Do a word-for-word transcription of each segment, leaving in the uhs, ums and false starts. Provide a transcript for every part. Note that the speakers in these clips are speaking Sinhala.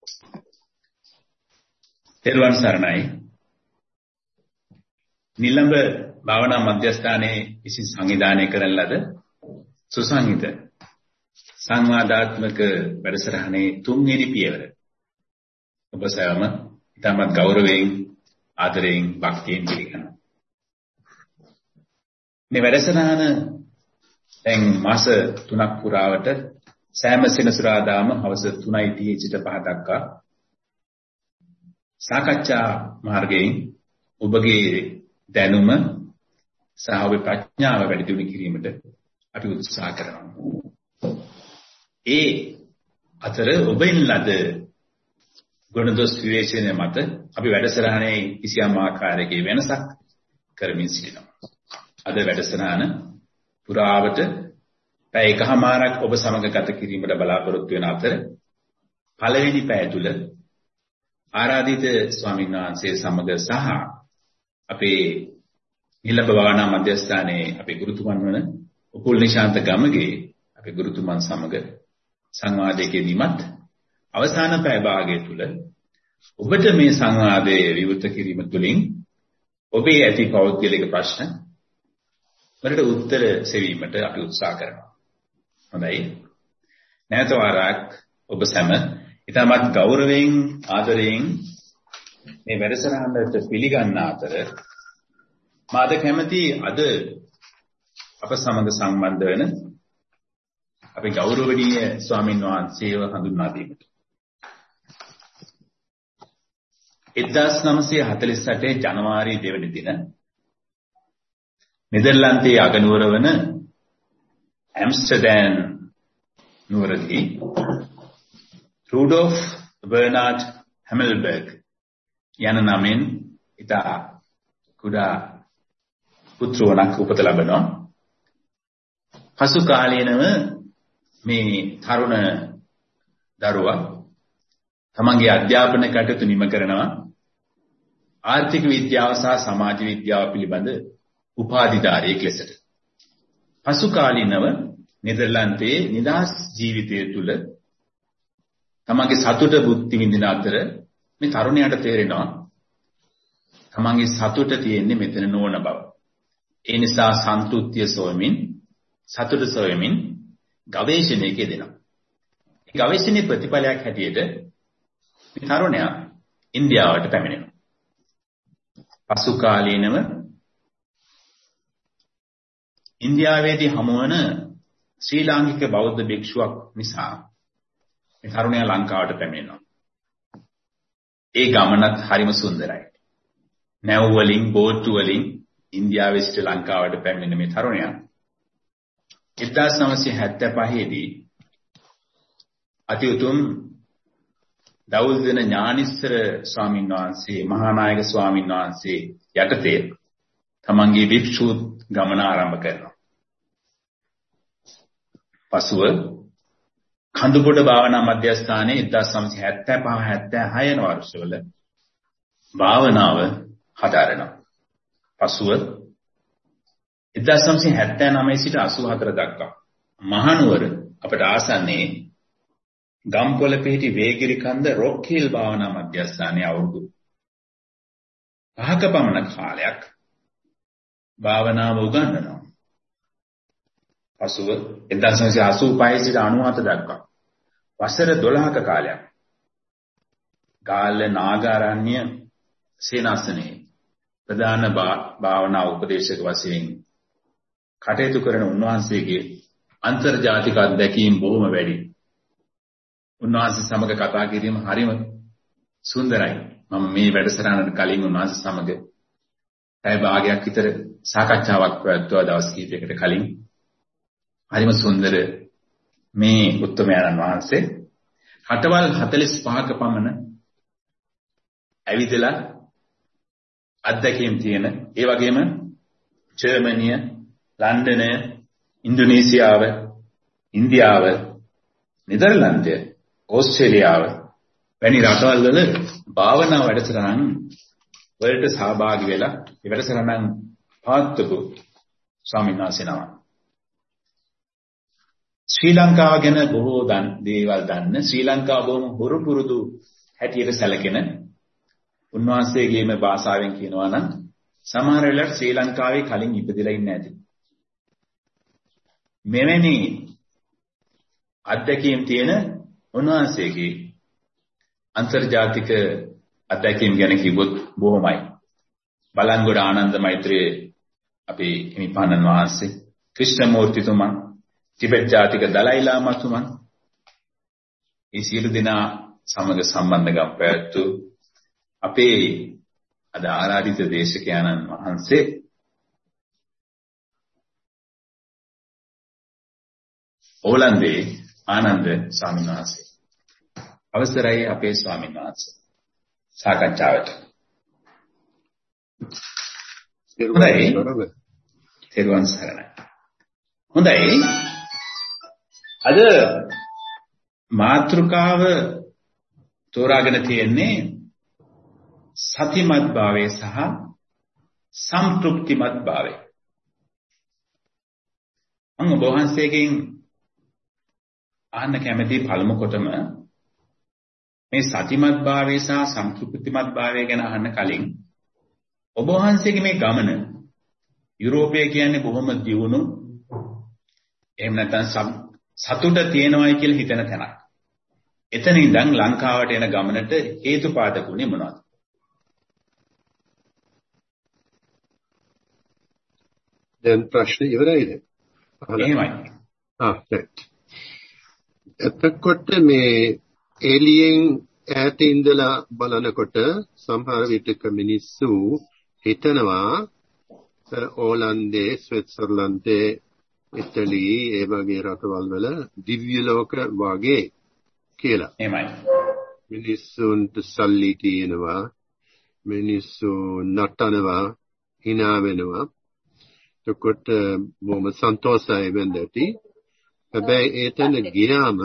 තෙරුවන් සරණයි. නිලඹ භාවනා මධ්‍යස්ථානයේ විසින් සංවිධානය කරන ලද සුසංහිත සංවාදාත්මක වැඩසටහනේ තුන්වෙනි පියවර. ඔබ සෑම ඉතාමත් ගෞරවයෙන් ආදරයෙන් භක්තියෙන් පිළිගන්නවා. මේ වැඩසටහන දැන් මාස තුනක් පුරාවට සෑම සෙනසුරාදාම හවස තුනයි තිහේ සිට පහ දක්වා සාකච්ඡා මාර්ගයෙන් ඔබගේ දැනුම සහ ඔබේ ප්‍රඥාව වැඩි දියුණු කිරීමට අපි උත්සාහ කරනවා. ඒ අතර ඔබෙන් ලද ගුණදොස් විවේචනය මත අපි වැඩසටහනේ කිසියම් ආකාරයක වෙනසක් කරමින් සිටිනවා. අද වැඩසටහන පුරාවට පැය එකහමාරක් ඔබ සමග ගත කිරීමට බලාපොරොත්තු වෙන අතර පළවෙනි පැය තුල ආරාධිත ස්වාමීන් වහන්සේ සමග සහ අපේ නිලඹ භාවනා මධ්‍යස්ථානයේ අපේ ගුරුතුමන් වන උපුල් නිශාන්ත ගමගේ අපේ ගුරුතුමන් සමග සංවාදයකදීමත් අවසාන පැය භාගය තුල ඔබට මේ සංවාදයේ විවෘත කිරීම තුළින් ඔබේ ඇති පෞද්ගලික ප්‍රශ්න වලට උත්තර සෙවීමට අපි උත්සාහ කරනවා. හොඳයි. නැවත වරක් ඔබ සැම ඉතාමත් ගෞරවයෙන් ආදරයෙන් මේ වැඩසටහනට පිළිගන්න අතර මාද කැමැති අද අප සමග සම්බන්ධ වෙන අපේ ගෞරවනීය ස්වාමීන් වහන්සේව හඳුන්වා දීමට. එක්දාස් නවසිය හතළිස් අටේ ජනවාරි දෙවැනි දින නෙදර්ලන්තයේ අගනුවර වන ඇම්ස්ටර්ඩම් නුවරදී රූඩෝෆ් බර්නාඩ් හැමල්බර්ග් යන නමින් ඉතා කුඩා පුත්‍රවණක් උපත ලබනවා. පසු කාලීනව මේ තරුණ දරුවා තමන්ගේ අධ්‍යාපන කටයුතු නිම කරනවා. ආර්ථික විද්‍යාව සහ සමාජ විද්‍යාව පිළිබඳ උපාධිධාරියෙක් ලෙසට. පසු කාලීනව නෙදර්ලන්තයේ නිදහස් ජීවිතය තුළ තමන්ගේ සතුට බුද්ධි විඳින අතර මේ තරුණයාට තේරෙනවා තමන්ගේ සතුට තියෙන්නේ මෙතන නොවන බව. ඒ නිසා සන්තුෂ්තිය සොයමින් සතුට සොයමින් ගවේෂණයක යෙදෙනවා. මේ ගවේෂණයේ ප්‍රතිඵලයක් හැටියට මේ තරුණයා ඉන්දියාවට පැමිණෙනවා. පසු කාලීනව ඉන්දියාවේදී හමුවන ශ්‍රී ලාංකික බෞද්ධ භික්ෂුවක් නිසා මේ තරුණයා ලංකාවට පැමිණෙනවා. ඒ ගමනත් හරිම සුන්දරයි. නැව් වලින් බෝට්ටු වලින් ඉන්දියාවේ සිට ලංකාවට පැමිණෙන මේ තරුණයා එක්දාස් නවසිය හැත්තෑ පහේ දී අති උතුම් දවුල්දෙන ඥානිස්සර ස්වාමීන් වහන්සේ මහානායක ස්වාමීන් වහන්සේ යටතේ තමන්ගේ භික්ෂු ගමන ආරම්භ කරනවා. පසුව කඳුබොඩ භාවනා මධ්‍යස්ථානයේ එක්දාස් නවසිය හැත්තෑ පහ හැත්තෑ හය යන වර්ෂවල භාවනාව හදාරනවා. පසුව එක්දාස් නවසිය හැත්තෑ නවය සිට අසූ හතර දක්වා මහනුවර අපට ආසන්නයේ ගම්පොළ පිහිටි වේගිරි කන්ද රොක් හිල් භාවනා මධ්‍යස්ථානයේ අවුරුදු පහක පමණ කාලයක් භාවනාව උගන්වනවා. පසුව එක්දාස් නවසිය අසූ පහ සිට අනූ හත දක්වා වසර දොළහක කාලයක් ගාල්ල නාගාරණ්‍ය සේනාසනයේ ප්‍රධාන භාවනා උපදේශක වශයෙන් කටයුතු කරන උන්වහන්සේගේ අන්තර්ජාතික අත්දැකීම් බොහොම වැඩි. උන්වහන්සේ සමග කතා කිරීම හරිම සුන්දරයි. මම මේ වැඩසටහනට කලින් උන්වහන්සේ සමග පැය භාගයක් විතර සාකච්ඡාවක් පැවැත්වුවා දවස් කිහිපයකට කලින්. හරිම සුන්දර මේ උත්තමයන්න් වහන්සේ රටවල් හතළිස් පහක පමණ ඇවිදලා අත්දැකීම් තියෙන, ඒ වගේම ජර්මනිය, ලන්ඩනය, ඉන්දුනීසියාව, ඉන්දියාව, නෙදර්ලන්තය, ඕස්ට්‍රේලියාව වැනි රටවල් වල භාවනා වැඩසටහන් වලට සහභාගී වෙලා ඒ වැඩසටහන් පවත්වපු ස්වාමීන් වහන්සේ නම. ශ්‍රී ලංකාව ගැන බොහෝ දන් දේවල් දන්න, ශ්‍රී ලංකාව බොහොම හුරු පුරුදු හැටියට සැලකෙන උන්වහන්සේගේම භාෂාවෙන් කියනවා නම් සමහර වෙලාවට ශ්‍රී ලංකාවේ කලින් ඉපදෙලා ඉන්නේ නැති. මෙවැනි අත්දැකීම් තියෙන උන්වහන්සේගේ අන්තර්ජාතික අත්දැකීම් ගැන කිව්වොත් බොහොමයි. බලංගොඩ ආනන්ද මෛත්‍රී අපේ හිමිපාණන් වහන්සේ, ක්‍රිෂ්ණමූර්තිතුමන්, ටිබෙට් ජාතික දලයි ලාමාතුමන්, මේ සියලු දෙනා සමග සම්බන්ධකම් පැවැත්වූ අපේ අද ආරාධිත දේශකයන්න් වහන්සේ ඕලන්දේ ආනන්ද ස්වාමීන් වහන්සේ. අවසරයි අපේ ස්වාමීන් වහන්සේ සාකච්ඡාවට. හොඳයි. තෙරුවන් සරණයි. හොඳයි. අද මාතෘකාව තෝරාගෙන තියෙන්නේ සතිමත් භාවය සහ සම්ප්‍රප්තිමත් භාවය. මම ඔබ වහන්සේගෙන් අහන්න කැමති පළමු කොටම මේ සතිමත් භාවය සහ සම්ප්‍රප්තිමත් භාවය ගැන අහන්න කලින් ඔබ වහන්සේගේ මේ ගමන යුරෝපය කියන්නේ බොහොම දියුණු එහෙම නැත්නම් සතුට තියෙනවායි කියලා හිතන තැනක්. එතන ඉඳන් ලංකාවට එන ගමනට හේතුපාදක උනේ මොනවද? දැන් ප්‍රශ්න ඉවරයිද? එහෙමයි. ආ right. එතකොට මේ එලියෙන් ඈත ඉඳලා බලනකොට සමහර විටක මිනිස්සු හිතනවා ඕලන්දේ, ස්විට්සර්ලන්තේ, ඉතාලියේ ඒ වගේ රටවල් වල දිව්‍ය ලෝක වගේ කියලා. එහෙමයි. මිනිස්සුන්ට සල්ලි තියෙනවා, මිනිස්සු නටනවා, hina වෙනවා. එතකොට බොහොම සන්තෝෂයි වෙන්නටි. හැබැයි ඒතන ගියාම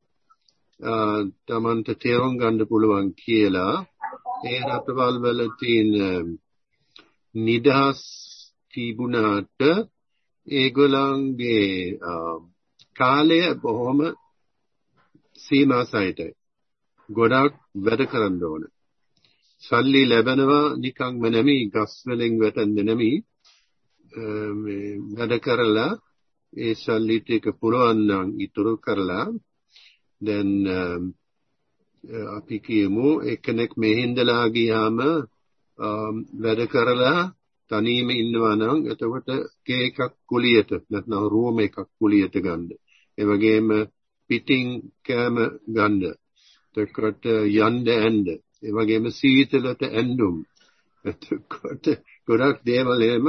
තමන්ට තේරුම් ගන්න පුළුවන් කියලා ඒ රටවල් වල තියෙන නිදහස් තිබුණාට ඒගොල්ලන්ගේ කාලය බොහොම සීමා සහිතයි. ගොඩක් වැඩ කරන්න ඕන. සල්ලි ලැබෙනවා නිකන්ම නෙමෙයි, ගස් වලින් වැටෙන්නේ නෙමෙයි. මේ වැඩ කරලා ඒ සල්ලි ටික පුළුවන් නම් ඉතුරු කරලා දැන් අපි කියමු එක්කෙනෙක් මෙහෙන්දලා ගියාම වැඩ කරලා තනියම ඉන්නවා නම් එතකොට ගේ එකක් කුලියට නැත්නම් රූම් එකක් කුලියට ගන්න. ඒ වගේම පිටින් කෑම ගන්න. එතකොට යන්න එන්න. ඒ වගේම සීතලට ඇඳුම්. එතකොට ගොඩක් දේවල් එහෙම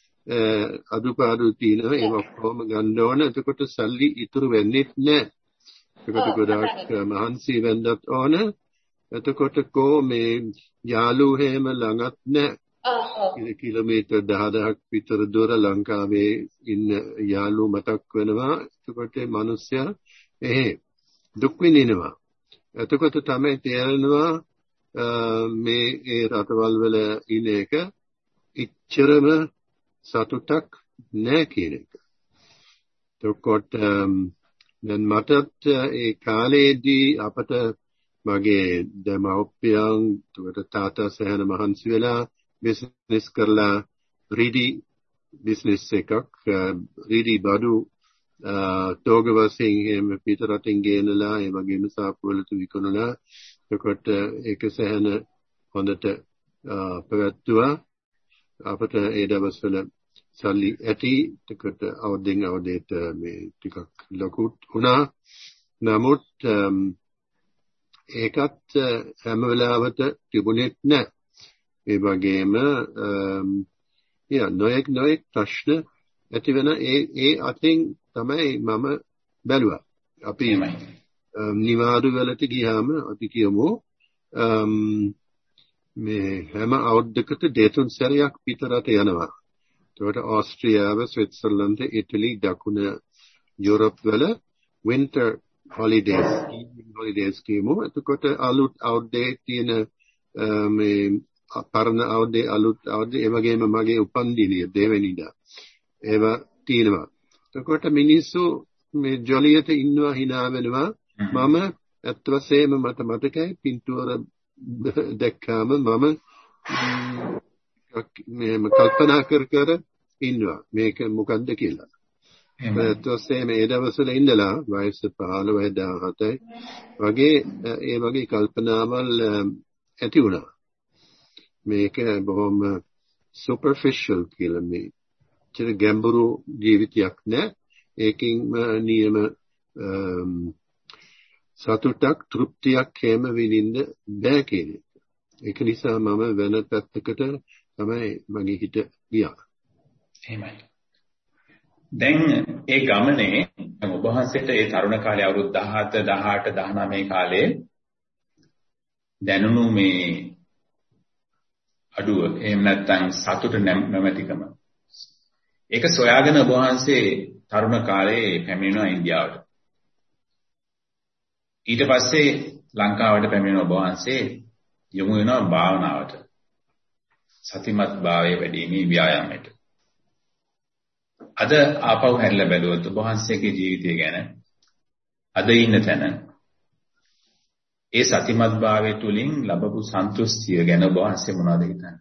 අදුපාඩු තියෙනවා. ඒක කොහොම ගන්න ඕන. එතකොට සල්ලි ඉතුරු වෙන්නේ නැහැ. එතකොට ගොඩක් මහන්සි වෙන්නත් ඕන. එතකොට කො මේ යාළු හැම ළඟත් නැහැ. කිලෝමීටර් දහදහක් විතර දුර ලංකාවේ ඉන්න යාළු මතක් වෙනවා. එතකොට මිනිස්සයා එහෙ දුක් විඳිනවා. එතකොට තමයි තේරෙනවා මේ ඒ රටවල් වල ඉන්න එක ඉච්චරම සතුටක් නැහැ කියන එක. එතකොට දැන් මටත් ඒ කාලේදී අපට මගේ දෙමව්පියන් එතකොට තාත්තා සහන මහන්සි වෙලා බිස්නස් කරලා රීඩි බිස්නස් එකක් රීඩි බඩු තෝග වශයෙන් එහෙම පිටරටින් ගෙනලා ඒ වගේම සාප්පු වලට විකුණලා එතකොට ඒක සහන හොඳට පැවැත්තුවා. අපට ඒ දවස්වල සල්ලි ඇති එතකොට අවදෙන් අවදේට මේ ටිකක් ලොකු වුණා. නමුත් ඒකත් හැම වෙලාවට තිබුණෙත් නැහැ. ඒ වගේම යා නොයෙක් නොයෙක් ප්‍රශ්න ඇති වෙන ඒ ඒ අතින් තමයි මම බැලුවා. අපි නිවාඩු වලට ගියාම අපි කියමු මේ හැම අවුරුද්දකට දෙතුන් සැරයක් පිටරට යනවා. ඒකට ඕස්ට්‍රියාව, ස්විට්සර්ලන්ත, ඉටලි, දකුණ යුරෝප් වල winter holidays, evening holidays කියමු. එතකොට අලුත් අවුරුද්දේ තියෙන මේ පරණ අවුරුද්දේ අලුත් අවුරුද්දේ ඒ වගේම මගේ උපන්දිනය දෙවෙනිදා ඒවා තියෙනවා. එතකොට මිනිස්සු මේ ජොලියට ඉන්නවා, hina වෙනවා. මම ඇත්ත වශයෙන්ම මට මතකයි පින්තූර දැක්කාම මම මේ කල්පනා කර කර ඉන්නවා මේක මොකද්ද කියලා. ඊට පස්සේ මේ දවස්වල ඉඳලා වයස පහළොව දහසටයි වගේ ඒ වගේ කල්පනාවල් ඇති වුණා. මේක බොහොම superficial කියලා මේ චර ගැඹුරු ජීවිතයක් නෑ. ඒකින් නියම සතුටක් තෘප්තියක් හැම විඳින්න බෑ කියන එක. ඒක නිසා මම වෙන පැත්තකට තමයි මගේ හිත ගියා. එහෙමයි. දැන් ඒ ගමනේ ඔබ වහන්සේට ඒ තරුණ කාලේ අවුරුදු දහහත දහඅට දහනවය කාලේ දැනුණු මේ අඩුව එහෙම නැත්නම් සතුට නැමැතිකම ඒක සොයාගෙන ඔබ වහන්සේ තරුණ කාලේ පැමිණෙනවා ඉන්දියාවට. ඊට පස්සේ ලංකාවට පැමිණෙන ඔබ වහන්සේ යොමු වෙනවා භාවනාවට. සතිමත් භාවයේ වැඩිමේ ව්‍යායාමයට. අද ආපහු හැරිලා බැලුවොත් ඔබ වහන්සේගේ ජීවිතය ගැන අද ඉන්න තැන ඒ සතිමත් භාවය තුලින් ලැබපු සන්තුෂ්තිය ගැන ඔබ වහන්සේ මොනවද හිතන්නේ?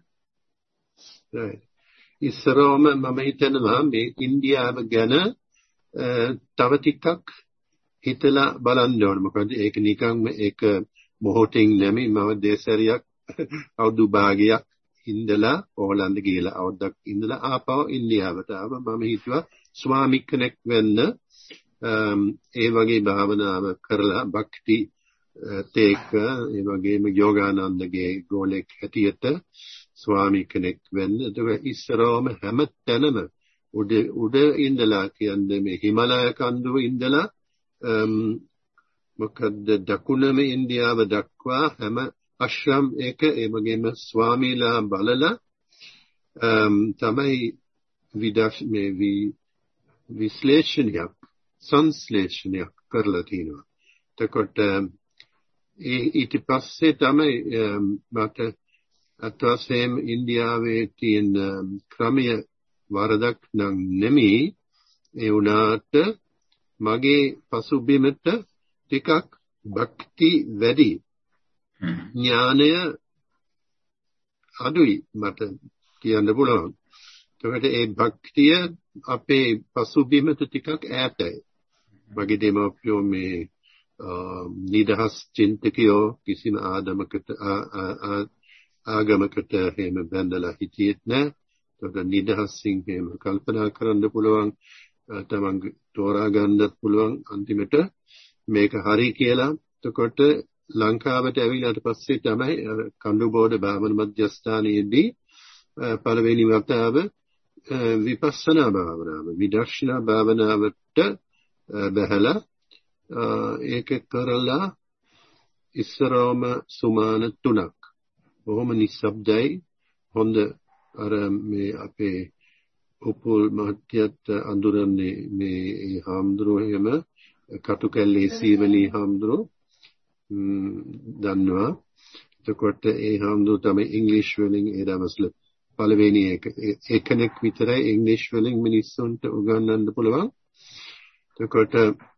ඉස්සරවම මම හිතනවා මේ ඉන්දියාව ගැන තව ටිකක් හිතලා බලන්න ඕන. මොකද ඒක නිකන්ම ඒක මොහොතින් නෙමෙයි. මම දේශරියක් අවුරුදු භාගයක් ඉඳලා ඕලන්ද ගිහලා අවුරුද්දක් ඉඳලා ආපහු ඉන්දියාවට ආවා. මම හිතුවා ස්වාමි කෙනෙක් වෙන්න ඒ වගේ භාවනාව කරලා භක්ති තේක ඒ වගේම යෝගානන්දගේ ගෝලෙක් හැටියට ස්වාමි කෙනෙක් වෙන්න. ඒක ඉස්සරවම හැම තැනම උඩ උඩ ඉඳලා කියන්නේ මේ හිමාලය කන්දුව ඉඳලා මොකද දකුණම ඉන්දියාව දක්වා හැම අශ්‍රම් එක ඒ වගේම ස්වාමීලා බලලා තමයි විදර්ශ මේ විශ්ලේෂණයක් සංශ්ලේෂණයක් කරලා තිනවා. එතකොට ඊට පස්සේ තමයි මට අත්වශයෙන්ම ඉන්දියාවේ තියෙන ක්‍රමය වරදක් නම් නෙමෙයි. ඒ වුණාට මගේ පසුබිමට ටිකක් භක්ති වැඩි ඥානය අඩුයි මට කියන්න පුළුවන්. ඒකට ඒ භක්තිය අපේ පසුබිමට ටිකක් ඈතයි. මගේ දෙමව්පියෝ මේ නිදහස් චින්තකයෝ කිසිම ආගමකට ආගමකට එහෙම බැඳලා හිටියෙත් නෑ. ඒකට නිදහසින් එහෙම කල්පනා කරන්න පුළුවන්, තමන් තෝරා ගන්නත් පුළුවන් අන්තිමට මේක හරි කියලා. එතකොට ලංකාවට ඇවිල්ලාට පස්සේ තමයි කඳුබෝඩ භාවන මධ්‍යස්ථානයේදී පළවෙනි වතාව විපස්සනා භාවනාව විදර්ශනා භාවනාවට බහැලා ඒක කරලා ඉස්සරවම සුමාන තුනක් බොහොම නිශ්ශබ්දයි. හොඳ අර මේ අපේ උපුල් මහත්යත් අඳුරන්නේ මේ හාමුදුරුවෝ එහෙම කටුකැල්ලේ සීවලී හාමුදුරුවෝ දන්නවා. එතකොට ඒ හාමුදුරුවෝ තමයි ඉංග්‍රීසි වලින් ඒ දවස්වල පළවෙනි එක එකෙක් විතරයි ඉංග්‍රීසි වලින් මිනිස්සුන්ට උගන්වන්න පුළුවන්. එතකොට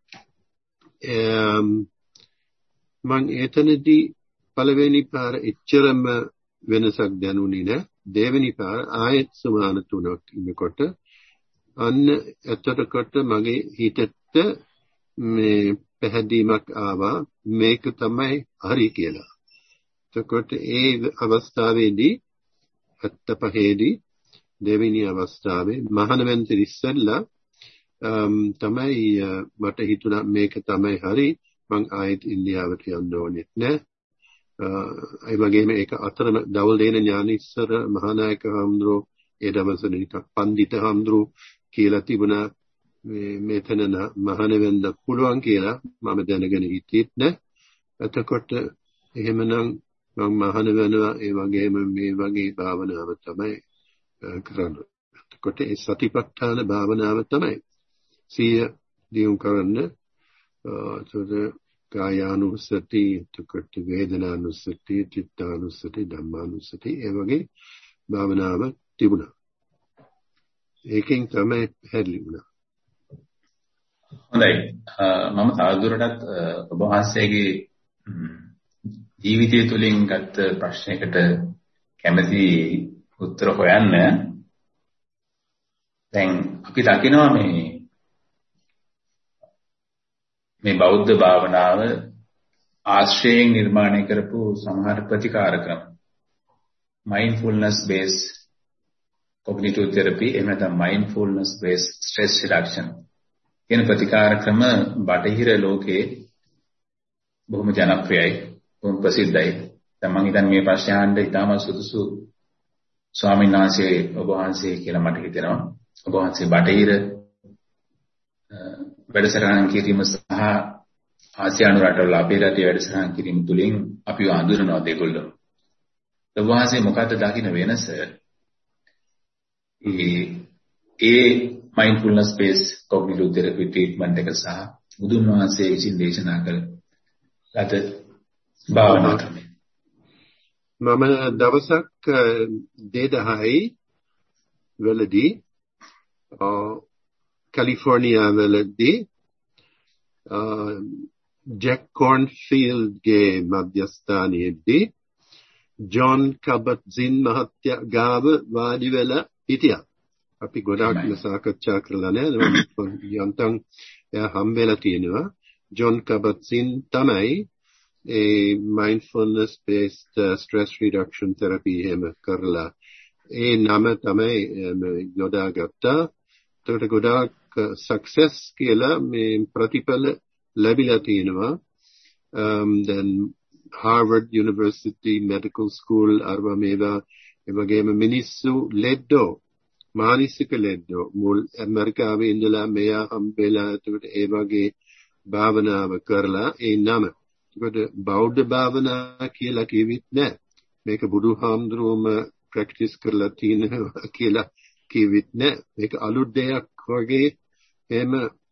මම එතනදී පළවෙනි පාර එච්චරම වෙනසක් දැනුනේ නෑ. දෙවෙනි පාර ආයෙත් සමාන තුනක් ඉන්නකොට අන්න එතකොට මගේ හිතට මේ පැහැදීමක් ආවා මේක තමයි හරි කියලා. එතකොට ඒ අවස්ථාවේදී හත්පහේ දී දෙවෙනි අවස්ථාවේ මහාන වෙන්ති ඉස්සෙල්ලා තමයි මට හිතුණා මේක තමයි හරි. මං ආයෙත් ඉන්දියාවට යන්න ඕනේ නෑ. ඒ වගේම ඒක අතරම දවල් දෙන ඥානීස්වර මහානායක හාමුදුරුවෝ ඒ දවස්වල නිකන් පඬිත හාමුදුරුවෝ කියලා තිබුණා මේ මෙතන මහාන වෙන්න පුළුවන් කියලා මම දැනගෙන හිටියෙත් නෑ. එතකොට එහෙමනම් මම මහාන වෙනවා. ඒ වගේම මේ වගේ භාවනාව තමයි කරන්නේ. එතකොට ඒ සතිපට්ඨාන භාවනාව තමයි සිය දියුණු කරන්න. ඒතකොට කායානුස්සති, එතකොට වේදනානුස්සති, චිත්තානුස්සති, ධම්මානුස්සති ඒ වගේ භාවනාව තිබුණා. ඒකෙන් තමයි හැදලි වුණා. හොඳයි. මම තවදුරටත් ඔබ වහන්සේගේ ජීවිතය තුළින් ගත්ත ප්‍රශ්නයකට කැමැති උත්තර හොයන්න දැන් අපි දකිනවා මේ මේ බෞද්ධ භාවනාව ආශ්‍රයෙන් නිර්මාණය කරපු සමහර ප්‍රතිකාර ක්‍රම mindfulness based cognitive therapy එහෙම නැත්නම් mindfulness based stress reduction කියන ප්‍රතිකාර ක්‍රම බටහිර ලෝකයේ බොහොම ජනප්‍රියයි බොහොම ප්‍රසිද්ධයි. දැන් මම හිතන්නේ මේ ප්‍රශ්න අහන්න ඉතාම සුදුසු ස්වාමීන් වහන්සේ ඔබ වහන්සේ කියලා මට හිතෙනවා. ඔබ වහන්සේ බටහිර වැඩසටහන් කිරීම සහ ආසියානු රටවල අපේ රටේ වැඩසටහන් කිරීම තුළින් අපිව අඳුරනවා දෙගොල්ලෝ. ඔබ වහන්සේ මොකද්ද දකින්න වෙනස? ඒ mindfulness based cognitive therapy treatment එක සහ බුදුන් වහන්සේ විසින් දේශනා කළ ලද භාවනා ක්‍රමය. මම දවසක් දෙදහයි වලදී කැලිෆෝනියා වලදී ජැක් කෝර්න්ෆීල්ඩ්ගේ මධ්‍යස්ථානයේදී ජොන් කබට්සින් මහත්තයා ගාව වාඩි වෙලා හිටියා. අපි ගොඩාක් සාකච්ඡා කරලා නෑ. යන්තම් එයා හම්බෙලා තියෙනවා. ජොන් කබට්සින් තමයි ඒ mindfulness based uh, stress reduction therapy එහෙම කරලා ඒ නම තමයි යොදාගත්තා. ඒකට ගොඩාක් success කියලා මේ ප්‍රතිඵල ලැබිලා තියෙනවා. um, then Harvard University Medical School අරවා මේවා ඒ වගේම මිනිස්සු ලෙඩෝ මානසික ලෙඩෝ මුල් ඇමරිකාවේ ඉඳලා මෙයා හම්බෙලා ඒකට ඒ වගේ භාවනාව කරලා ඒ නම ඒකට බෞද්ධ භාවනා කියලා කිව්වෙත් නෑ. මේක බුදුහාමුදුරුවෝම ප්‍රැක්ටිස් කරලා තියෙනවා කියලා කිව්වෙත් නෑ. මේක අලුත් දෙයක් වගේ එහෙම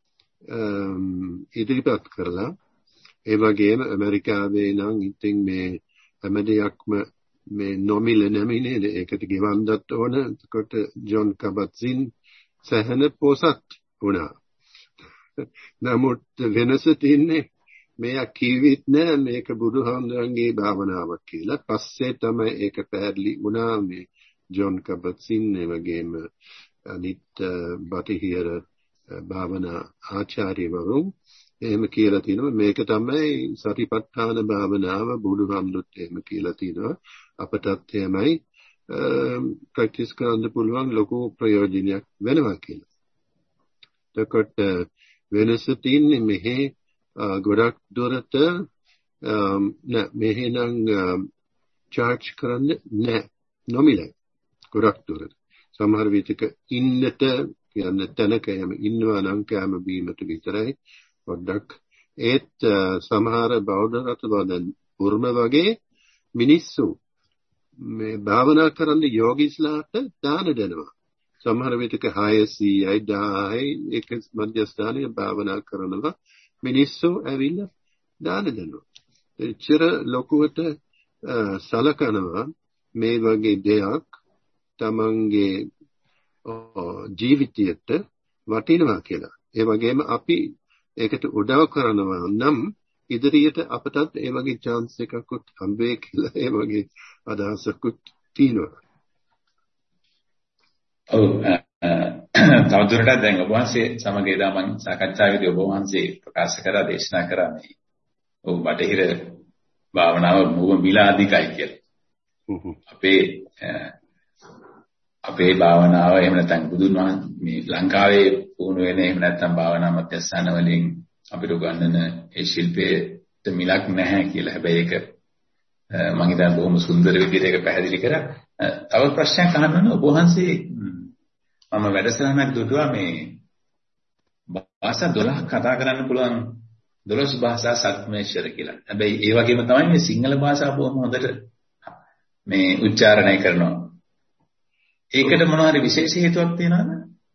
ඉදිරිපත් කරලා ඒ වගේම ඇමරිකාවේ නම් ඉතින් මේ හැම දෙයක්ම මේ නොමිල නෙමෙයි නේද? ඒකට ගෙවන්නත් ඕන. එතකොට ජොන් කබට්සින් සහන පොසත් වුණා. නමුත් වෙනස තියන්නේ මෙයා කිව්වෙත් නෑ මේක බුදුහාමුදුරන්ගේ භාවනාවක් කියලා. පස්සේ තමයි ඒක පැහැදිලි වුණා මේ ජොන් කබට්සින් ඒ වගේම අනිත් බටහිර භාවනා ආචාර්යවරුන් එහෙම කියලා තිනවා. මේක තමයි සතිපට්ඨාන භාවනාව බුදුහාමුදුරුත් එහෙම කියලා තිනවා. අපටත් එහෙමයි ප්‍රැක්ටිස් කරන්න පුළුවන් ලොකු ප්‍රයෝජනයක් වෙනවා කියලා. එතකොට වෙනස තියන්නේ මෙහි ගොඩක් දුරට නෑ මෙහි නම් චාර්ජ් කරන්න නෑ නොමිලයි ගොඩක් දුරට. සමහර විටක ඉන්නට කියන්නේ තැනක යම ඉන්නවා නම් කැම බීමට විතරයි පොඩ්ඩක්. ඒත් සමහර බෞද්ධ රටවල උර්ම වගේ මිනිස්සු මේ භාවනා කරන්න යෝගීස්ලාට දාන දෙනවා. සමහර විටක හයසීයයි දහයයි එක මධ්‍යස්ථානයේ භාවනා කරනවා මිනිස්සු ඇවිල්ලා දාන දෙනවා. එච්චර ලොකුවට සලකනවා මේ වගේ දෙයක් තමන්ගේ ජීවිතයට වටිනවා කියලා. ඒ වගේම අපි ඒකට උදව් කරනවා නම් ඉදිරියට අපටත් ඒ වගේ chance එකකුත් හම්බෙයි කියලා ඒ වගේ අදහසකුත් තියෙනවා. ඔව් තවදුරටත් දැන් ඔබ වහන්සේ සමග එදා මම සාකච්ඡාවේදී ඔබ වහන්සේ ප්‍රකාශ කරා දේශනා කරා මේ ඔව් බටහිර භාවනාව බොහොම මිලාදිකයි කියලා. අපේ අපේ භාවනාව එහෙම නැත්නම් බුදුන් වහන්සේ මේ ලංකාවේ පුහුණු වෙන එහෙම නැත්නම් භාවනා මධ්‍යස්ථාන වලින් අපිට උගන්වන ඒ ශිල්පයේ මිලක් නැහැ කියලා. හැබැයි ඒක මම හිතන්නේ බොහොම සුන්දර විදිහට ඒක පැහැදිලි කරා. තව ප්‍රශ්නයක් අහන්න ඕන ඔබ වහන්සේ මම වැඩසටහනක් දුටුවා මේ භාෂා දොළහක් කතා කරන්න පුළුවන් දොළොස් භාෂා සත්මේශ්වර කියලා. හැබැයි ඒ වගේම තමයි මේ සිංහල භාෂාව බොහොම හොඳට මේ උච්චාරණය කරනවා. ඒකට මොනවා හරි විශේෂ හේතුවක් තියෙනවද?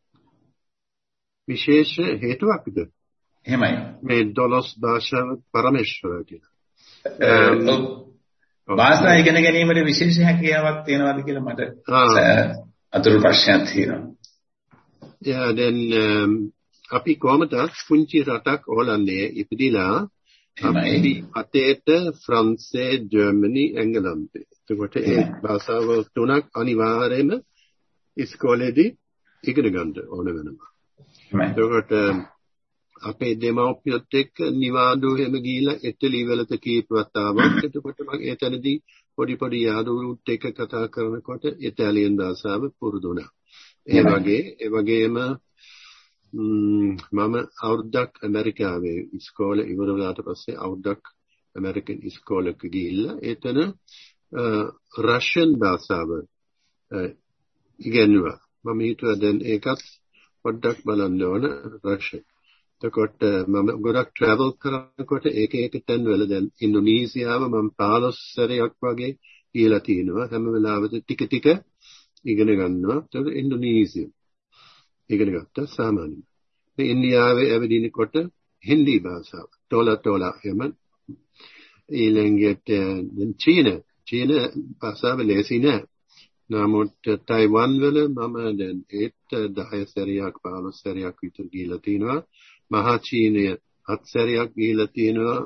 විශේෂ හේතුවක්ද? එහෙමයි. මේ දොළොස් භාෂාව පරමේශ්වර කියලා. භාෂා ඉගෙන ගැනීමේ විශේෂ හැකියාවක් තියෙනවද කියලා මට අතුරු ප්‍රශ්නයක් තියෙනවා. Yeah, then um, අපි කොහමද පුංචි රටක් ඕලන්දේ ඉපදිලා එහෙමයි. අතේට ෆ්‍රාන්සේ, ජර්මනි, එංගලන්තේ. එතකොට ඒ භාෂාව තුනක් අනිවාර්යයෙන්ම ඉස්කෝලේදී ඉගෙන ගන්න ඕන වෙනවා. එතකොට අපේ දෙමව්පියොත් එක්ක නිවාඩු එහෙම ගිහිල්ලා ඉටලි වලට කීප වතාවක්. එතකොට මම එතනදී පොඩි පොඩි යාළුවෝත් එක්ක කතා කරනකොට ඉතාලියන් භාෂාව පුරුදු වුණා. ඒ වගේ ඒ වගේම මම අවුරුද්දක් ඇමරිකාවේ ඉස්කෝලේ ඉවර වුණාට පස්සේ අවුරුද්දක් ඇමරිකන් ඉස්කෝලේක ගිහිල්ලා එතන රෂියන් භාෂාව ඉගෙනුවා. මම හිතුවා දැන් ඒකත් පොඩ්ඩක් බලන්න ඕන රෂියන්. එතකොට මම ගොඩක් ට්‍රැවල් කරනකොට එක එක තැන් වල දැන් ඉන්දුනීසියාව මම පහළොස් සැරයක් වගේ ගිහලා තිනවා. හැම වෙලාවෙම ටික ටික ඉගෙන ගන්නවා. ඒක ඉන්දුනීසිය ඉගෙන ගත්තා සාමාන්‍යයෙන්. මේ ඉන්දියාවේ ඇවිදිනකොට හින්දි භාෂාව තෝලා තෝලා එම ඊළඟට දැන් චීන චීන භාෂාව ලේසි නෑ. නමුත් ටයිවන් වල මම දැන් ඒත් දහ සැරයක් පහළොස් සැරයක් විතර ගිහලා තිනවා. මහා චීනය හත් සැරයක් ගිහලා තිනවා.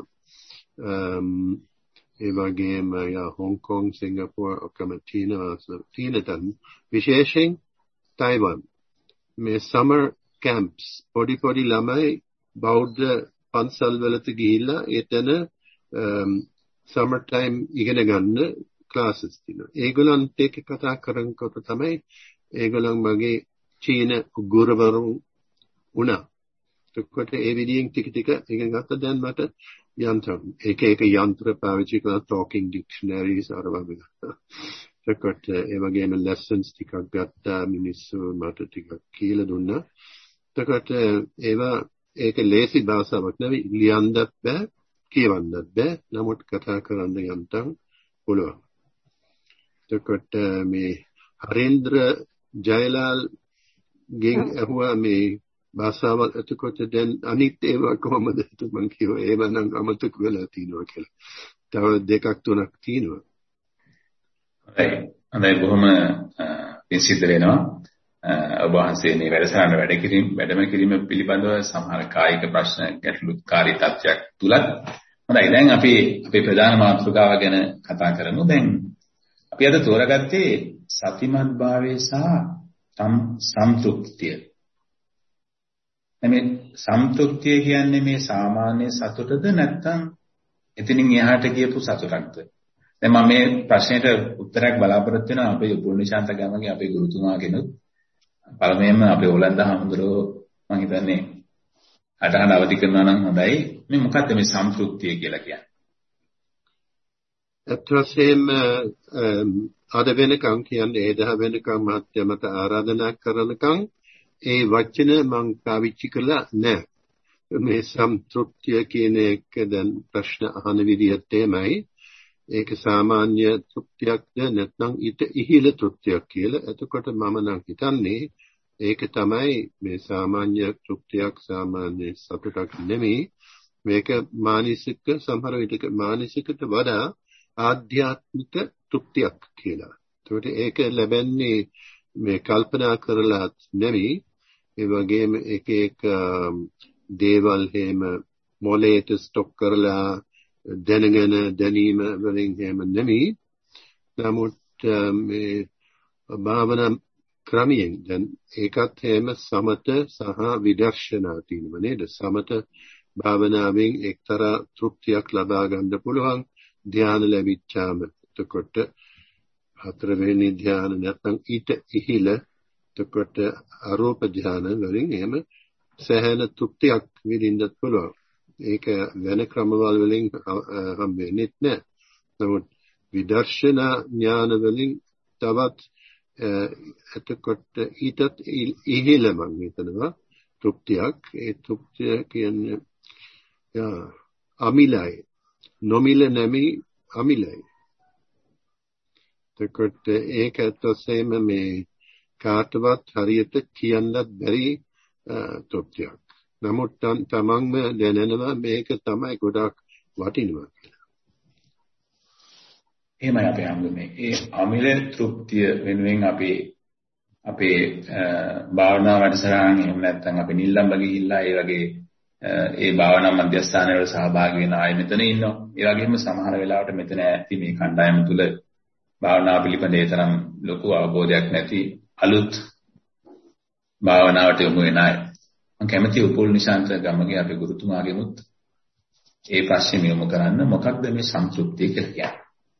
ඒ වගේම යා හොංකොං, සිංගප්පූර් ඔක්කොම තිනවා. තිනතන් විශේෂයෙන් ටයිවන් මේ සමර් කැම්ප්ස් පොඩි පොඩි ළමයි බෞද්ධ පන්සල් වලට ගිහිල්ලා එතන සමර් ටයිම් ඉගෙන ගන්න ක්ලාසස් තිනවා. ඒගොල්ලන්ට එක්ක කතා කරනකොට තමයි ඒගොල්ලන් මගේ චීන ගුරුවරුන් වුණා. එතකොට ඒ විදිහෙන් ටික ටික ඉගෙන ගත්තා. දැන් මට යන්ත්‍ර එක එක යන්ත්‍ර පාවිච්චි කරන ටෝකින් ඩික්ෂනරිස් අර වගේ. එතකොට ඒ වගේම ලෙසන්ස් ටිකක් ගත්තා. මිනිස්සු මට ටිකක් කියලා දුන්නා. එතකොට ඒවා ඒක ලේසි භාෂාවක් නෙවෙයි. ලියන්නත් බෑ, කියවන්නත් බෑ. නමුත් කතා කරන්න යන්තම් පුළුවන්. එතකොට මේ හරේන්ද්‍ර ජයලාල් ගෙන් අහුවා මේ භාෂාව. එතකොට දැන් අනිත් ඒවා කොහොමද මම කිව්වා ඒව නම් අමතක වෙලා තියෙනවා කියලා. තව දෙකක් තුනක් තියෙනවා. හරි. හොඳයි බොහොම පිසිද්ධ වෙනවා. ඔබ වහන්සේ මේ වැඩසටහන වැඩ කිරීම වැඩම කිරීම පිළිබඳව සමහර කායික ප්‍රශ්න ගැටලුකාරී තත්ත්වයක් තුලත් හොඳයි. දැන් අපි අපේ ප්‍රධාන මාතෘකාව ගැන කතා කරමු. දැන් අපි අද තෝරගත්තේ සතිමත් භාවය සහ සම්තෘප්තිය. මේ සම්තෘප්තිය කියන්නේ මේ සාමාන්‍ය සතුටද නැත්නම් එතනින් එහාට ගියපු සතුටක්ද? දැන් මම මේ ප්‍රශ්නෙට උත්තරයක් බලාපොරොත්තු වෙනවා අපේ උපුල්නිශාන්ත ගමගේ අපේ ගුරුතුමාගෙනුත්. පළමුවෙන්ම අපේ ඕලන්ද හඳුරෝ මම හිතන්නේ අටහන අවදි කරනවා නම් හොඳයි. මේ මොකක්ද මේ සම්තෘප්තිය කියලා කියන්නේ? අත්‍යවශ්‍යම අද වෙනකම් කියන්නේ ඒ දහ වෙනකම් මහත්මයාට ආරාධනා කරනකම් ඒ වචන මම පාවිච්චි කළා නෑ. මේ සම්තෘප්තිය කියන එක දැන් ප්‍රශ්න අහන විදිහට එමයයි. ඒක සාමාන්‍ය තෘප්තියක්ද නැත්නම් ඊට ඉහළ තෘප්තියක් කියලා. එතකොට මම නම් හිතන්නේ ඒක තමයි මේ සාමාන්‍ය තෘප්තියක්, සාමාන්‍ය සතුටක් නෙමෙයි. මේක මානසික සමහර විටක මානසිකට වඩා ආධ්‍යාත්මික තෘප්තියක් කියලා. ඒකට ඒක ලැබෙන්නේ මේ කල්පනා කරලා නෙමෙයි. ඒ වගේම එක එක දේවල් හැම මොලේට ස්ටොක් කරලා දැනගෙන දැනීම වලින් හැම නෙමෙයි. නමුත් මේ භාවනා ක්‍රමයෙන් දැන් ඒකත් හැම සමත සහ විදර්ශනා තියෙනවා නේද? සමත භාවනාවෙන් එක්තරා තෘප්තියක් ලබා ගන්න පුළුවන්. ධ්‍යාන ලැබිච්චාම එතකොට හතරවෙනි ධ්‍යාන නැත්නම් ඊට ඉහළ එතකොට අරූප ධ්‍යාන වලින් එහෙම සහන තෘප්තියක් විඳින්නත් පුළුවන්. ඒක වෙන ක්‍රමවල වලින් හම් වෙන්නේ නැහැ. නමුත් විදර්ශනා ඥාන වලින් තවත් එතකොට ඊටත් ඉහළ මම හිතනවා තෘප්තියක්. ඒ තෘප්තිය කියන්නේ යා අමිලයි නොමිල නැමි අමිලයි. එතකොට ඒක ඇත්තටම මේ කාටවත් හරියට කියන්නත් බැරි තෘප්තියක්. නමුත් තමන්ම දැනෙනවා මේක තමයි ගොඩක් වටිනවා කියලා. එහෙමයි අපේ හම්බුනේ. ඒ අමිල තෘප්තිය වෙනුවෙන් අපි අපේ භාවනා වැඩසටහන් එහෙම නැත්නම් අපි නිල්ලම්බ ගිහිල්ලා ඒ වගේ ඒ භාවනා මධ්‍යස්ථානවල සහභාගී වෙන අය මෙතන ඉන්නවා. ඒ වගේම සමහර වෙලාවට මෙතන ඇති මේ කණ්ඩායම තුල භාවනා පිළිබඳ ඒ තරම් ලොකු අවබෝධයක් නැති අලුත් භාවනාවට යොමු වෙන අය. මම කැමති උපුල් නිශාන්ත ගමගේ අපේ ගුරුතුමාගෙමුත් ඒ ප්‍රශ්නේ යොමු කරන්න. මොකක්ද මේ සම්තෘප්තිය කියලා කියන්නේ?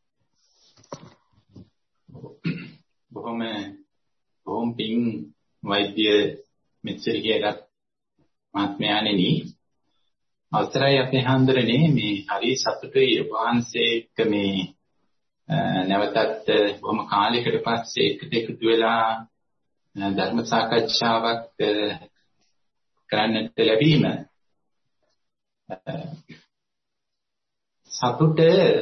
බොහොම බොහොම පිං වෛද්‍ය මෙච්චර කියලත් මහත්මයාණෙනි අවසරයි අපේ හාමුදුරනේ මේ හරි සතුටුයි වහන්සේ එක්ක මේ නැවතත් බොහොම කාලයකට පස්සේ එකට එකතු වෙලා ධර්ම සාකච්ඡාවක් කරන්නට ලැබීම සතුට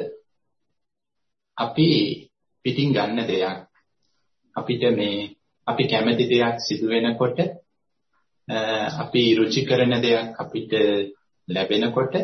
අපි පිටින් ගන්න දෙයක් අපිට මේ අපි කැමති දෙයක් සිදු වෙනකොට අපි රුචි කරන දෙයක් අපිට ලැබෙනකොට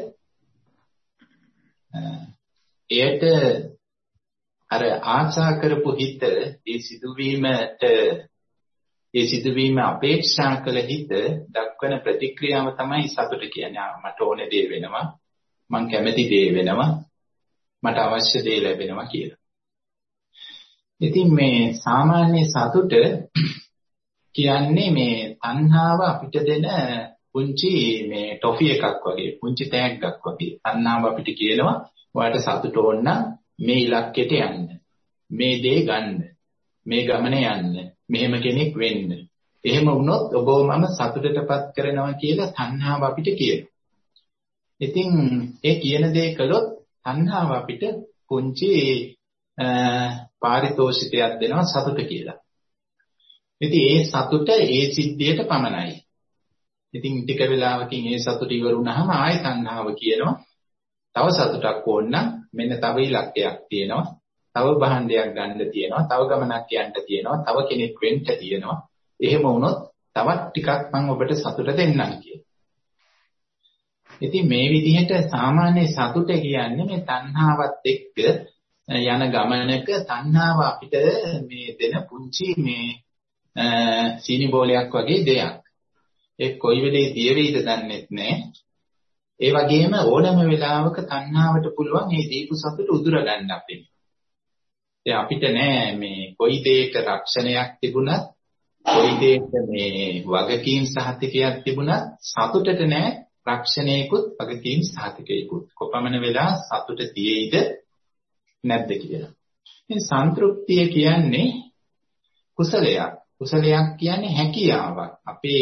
එයට අර ආශා කරපු හිත ඒ සිදුවීමට ඒ සිදුවීම අපේක්ෂා කළ හිත දක්වන ප්‍රතික්‍රියාව තමයි සතුට කියන්නේ. මට ඕන දේ වෙනවා, මං කැමති දේ වෙනවා, මට අවශ්‍ය දේ ලැබෙනවා කියලා. ඉතින් මේ සාමාන්‍ය සතුට කියන්නේ මේ තණ්හාව අපිට දෙන පුංචි මේ ටොෆි එකක් වගේ, පුංචි තෑග්ගක් වගේ. තණ්හාව අපිට කියනවා ඔයාලට සතුට ඕන නම් මේ ඉලක්කයට යන්න, මේ දේ ගන්න, මේ ගමනේ යන්න, මෙහෙම කෙනෙක් වෙන්න. එහෙම වුණොත් ඔබව මම සතුටටපත් කරනවා කියලා තණ්හාව අපිට කියනවා. ඉතින් ඒ කියන දේ කළොත් තණ්හාව අපිට පුංචි පාරිතෝෂිකයක් දෙනවා සතුට කියලා. ඉතින් ඒ සතුට ඒ සිද්ධියට පමණයි. ඉතින් ටික වෙලාවකින් ඒ සතුට ඉවර වුණාම ආයෙ තණ්හාව කියනවා තව සතුටක් ඕන නම් මෙන්න තව ඉලක්කයක් තියෙනවා, තව භාණ්ඩයක් ගන්න තියෙනවා, තව ගමනක් යන්න තියෙනවා, තව කෙනෙක් වෙන්න තියෙනවා. එහෙම වුණොත් තවත් ටිකක් මම ඔබට සතුට දෙන්නම් කියලා. ඉතින් මේ විදිහට සාමාන්‍ය සතුට කියන්නේ මේ තණ්හාවත් එක්ක යන ගමනක තණ්හාව අපිට මේ දෙන පුංචි මේ සීනි බෝලයක් වගේ දෙයක්. ඒ කොයි වෙලේ දිය වෙයිද දන්නේ නැහැ. ඒ වගේම ඕනම වෙලාවක තණ්හාවට පුළුවන් මේ දීපු සතුට උදුර ගන්න අපිට. ඒ අපිට නෑ මේ කොයි දෙයක රක්ෂණයක් තිබුණත්, කොයි දෙයක මේ වගකීම් සහතිකයක් තිබුණත් සතුටට නෑ රක්ෂණයකුත් වගකීම් සහතිකයකුත්. කොපමණ වෙලා සතුට තියෙයිද නැද්ද කියලා. ඉතින් සන්තුෂ්තිය කියන්නේ කුසලයක්. කුසලයක් කියන්නේ හැකියාවක්. අපේ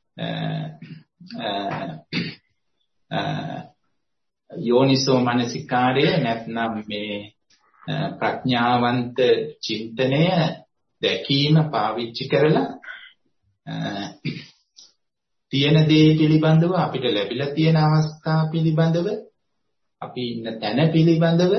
යෝනිසෝ මනසිකාරය නැත්නම් මේ ප්‍රඥාවන්ත චින්තනය දැකීම පාවිච්චි කරලා තියෙන දේ පිළිබඳව අපිට ලැබිලා තියෙන අවස්ථා පිළිබඳව අපි ඉන්න තැන පිළිබඳව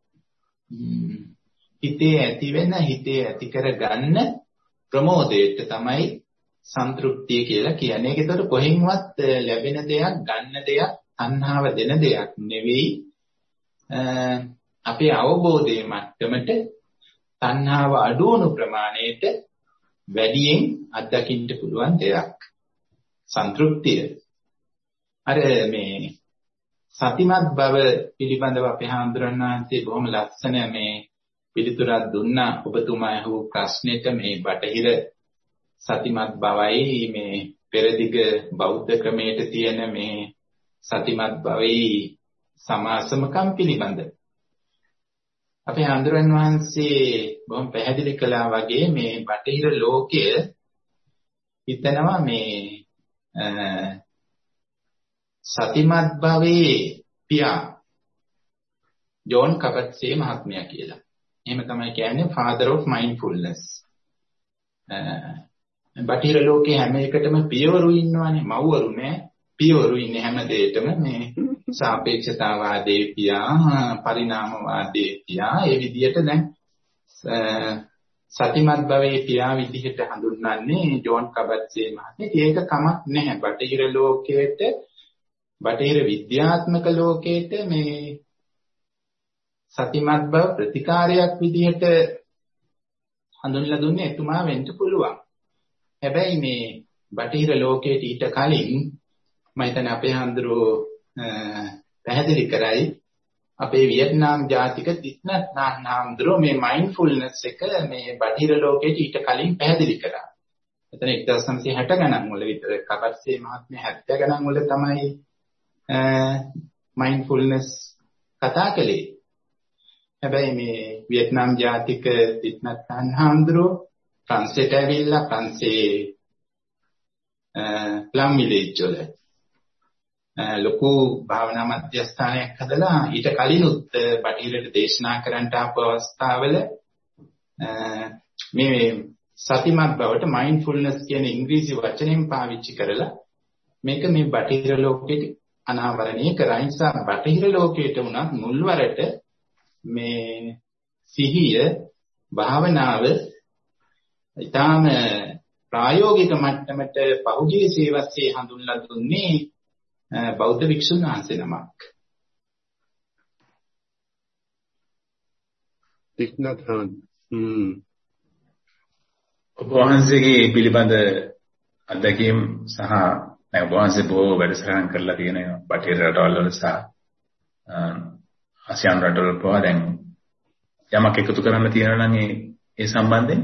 හිතේ ඇති වෙන හිතේ ඇති කර ගන්න ප්‍රමෝදයට තමයි සන්තුෂ්තිය කියලා කියන්නේ. ඒකට කොහෙන්වත් ලැබෙන දෙයක්, ගන්න දෙයක්, තණ්හාව දෙන දෙයක් නෙවෙයි. අපේ අවබෝධයේ මට්ටමට තණ්හාව අඩු වුණු ප්‍රමාණයට වැඩියෙන් අත්දකින්න පුළුවන් දෙයක් සන්තුෂ්තිය. අර මේ සතිමත් බව පිළිබඳව අපේ හාමුදුරන් වහන්සේ බොහොම ලස්සන මේ පිළිතුරක් දුන්නා. ඔබතුමා අහපු ප්‍රශ්නෙට මේ බටහිර සතිමත් බවයි මේ පෙරදිග බෞද්ධ ක්‍රමයට තියෙන මේ සතිමත් බවයි සමාසමකම් පිළිබඳ අපේ හාමුදුරන් වහන්සේ බොහොම පැහැදිලි කළා වගේ මේ බටහිර ලෝකය හිතනවා මේ සතිමත් භවයේ පියා ජෝන් කබට්සේ මහත්මයා කියලා. එහෙම තමයි කියන්නේ father of mindfulness. බටහිර ලෝකේ හැම එකටම පියවරු ඉන්නවනේ, මව්වරු නෑ. පියවරු ඉන්නේ හැම දෙයකම මේ සාපේක්ෂතාවාදයේ පියා, පරිණාමවාදයේ පියා. ඒ විදිහට දැන් සතිමත් භවයේ පියා විදිහට හඳුන්වන්නේ ජෝන් කබට්සේ මහත්මයා. ඒක කමක් නැහැ. බටහිර ලෝකයේට, බටහිර විද්‍යාත්මක ලෝකයේට මේ සතිමත් බව ප්‍රතිකාරයක් විදිහට හඳුන්වලා දුන්නේ එතුමා වෙන්න පුළුවන්. හැබැයි මේ බටහිර ලෝකයට ඊට කලින් මම හිතන්නේ අපේ හඳුරෝ පැහැදිලි කරයි අපේ වියට්නාම් ජාතික තිත්නත් නාන්නාම්දරෝ මේ මයින්ඩ්ෆුල්නස් එක මේ බටහිර ලෝකෙට ඊට කලින් පැහැදිලි කරා. එතන එක්දාස් නවසිය හැට ගණන් වල විතර කපර්සේ මහත්මයා හැත්තෑ ගණන් වල තමයි මයින්ඩ්ෆුල්නස් කතා කළේ. හැබැයි මේ වියට්නාම් ජාතික තිත්නත් නාන්නාම්දරෝ ෆ්‍රාන්සේට ඇවිල්ලා ෆ්‍රාන්සේ ප්ලම් විලේජ් වල ලොකු භාවනා මධ්‍යස්ථානයක් හදලා ඊට කලිනුත් බටහිරට දේශනා කරන්නට ආපු අවස්ථාවල මේ සතිමත් බවට මයින්ඩ්ෆුල්නස් කියන ඉංග්‍රීසි වචනයෙන් පාවිච්චි කරලා මේක මේ බටහිර ලෝකෙට අනාවරණය කරා. ඒ නිසා බටහිර ලෝකයට උනත් මුල්වරට මේ සිහිය භාවනාව ඊටාම ප්‍රායෝගික මට්ටමට පහුගිය සේවස්සේ හඳුන්ලා දුන්නේ බෞද්ධ වික්ෂුන් වහන්සේ නමක්. තික්නතන් හ්ම් ඔබ වහන්සේගේ පිළිබඳ අත්දැකීම් සහ දැන් ඔබ වහන්සේ බොහෝ වැඩසටහන් කරලා තියෙනවා බටහිර රටවල් වල සහ ආසියානු රටවල් පවා දැන් යමක් එකතු කරන්න තියෙනවා නම් ඒ ඒ සම්බන්ධයෙන්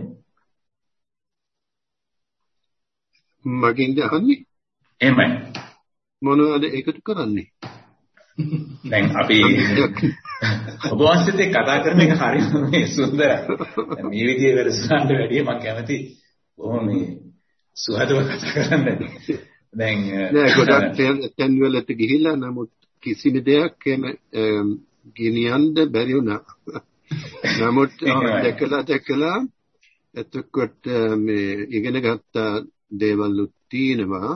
මගෙන්ද අහන්නේ එහෙමයි මොනවද එකතු කරන්නේ? දැන් අපි ඔබ වහන්සේත් එක්ක කතා කරන එක හරියම මේ සුන්දරයි. මේ විදිහේ වැඩසටහනට වැඩිය මම කැමති කොහොම මේ සුහදව කතා කරන්න. දැන් නෑ ගොඩක් තැන් වලට ගිහිල්ලා නමුත් කිසිම දෙයක් එම ගෙනියන්න බැරි වුණා. නමුත් දැකලා දැකලා එතකොට මේ ඉගෙන ගත්ත දේවල් තියෙනවා.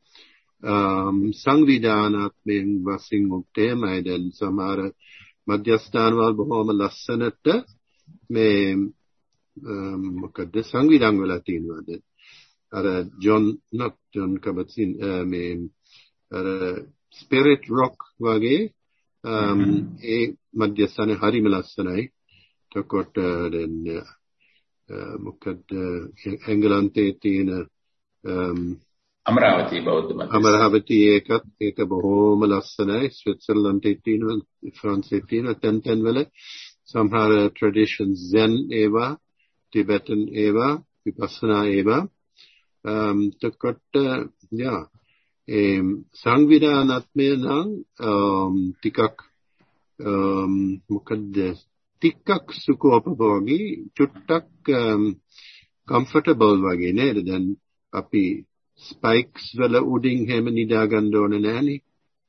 සංවිධානාත්මයෙන් වශයෙන් උත්තේමයි දැන් සමහර මධ්‍යස්ථානවල බොහොම ලස්සනට මේ මොකද සංවිධාන වල තියෙනවා දැන් අර ජොන් නොක් ජොන් කබත්සින් මේ අර ස්පිරිට් රොක් වගේ ඒ මධ්‍යස්ථානේ හරිම ලස්සනයි. එතකොට දැන් මොකද එංගලන්තයේ තියෙන අමරාවති බෞද්ධ මධ්‍යස්ථාන අමරාවති ඒකත් ඒක බොහොම ලස්සනයි. ස්විට්සර්ලන්තයේ තියෙන ෆ්‍රාන්සයේ තියෙන තැන් තැන් වල සමහර ට්‍රැඩිෂන්ස් zen ඒවා ටිබෙටන් ඒවා විපස්සනා ඒවා එතකොට යා ඒ සංවිධානාත්මය නම් ටිකක් මොකද ටිකක් සුඛෝපභෝගී චුට්ටක් කම්ෆර්ටබල් වගේ නේද? දැන් අපි ස්පයික්ස් වල උඩින් හැම නිදා ගන්න ඕනේ නෑනේ.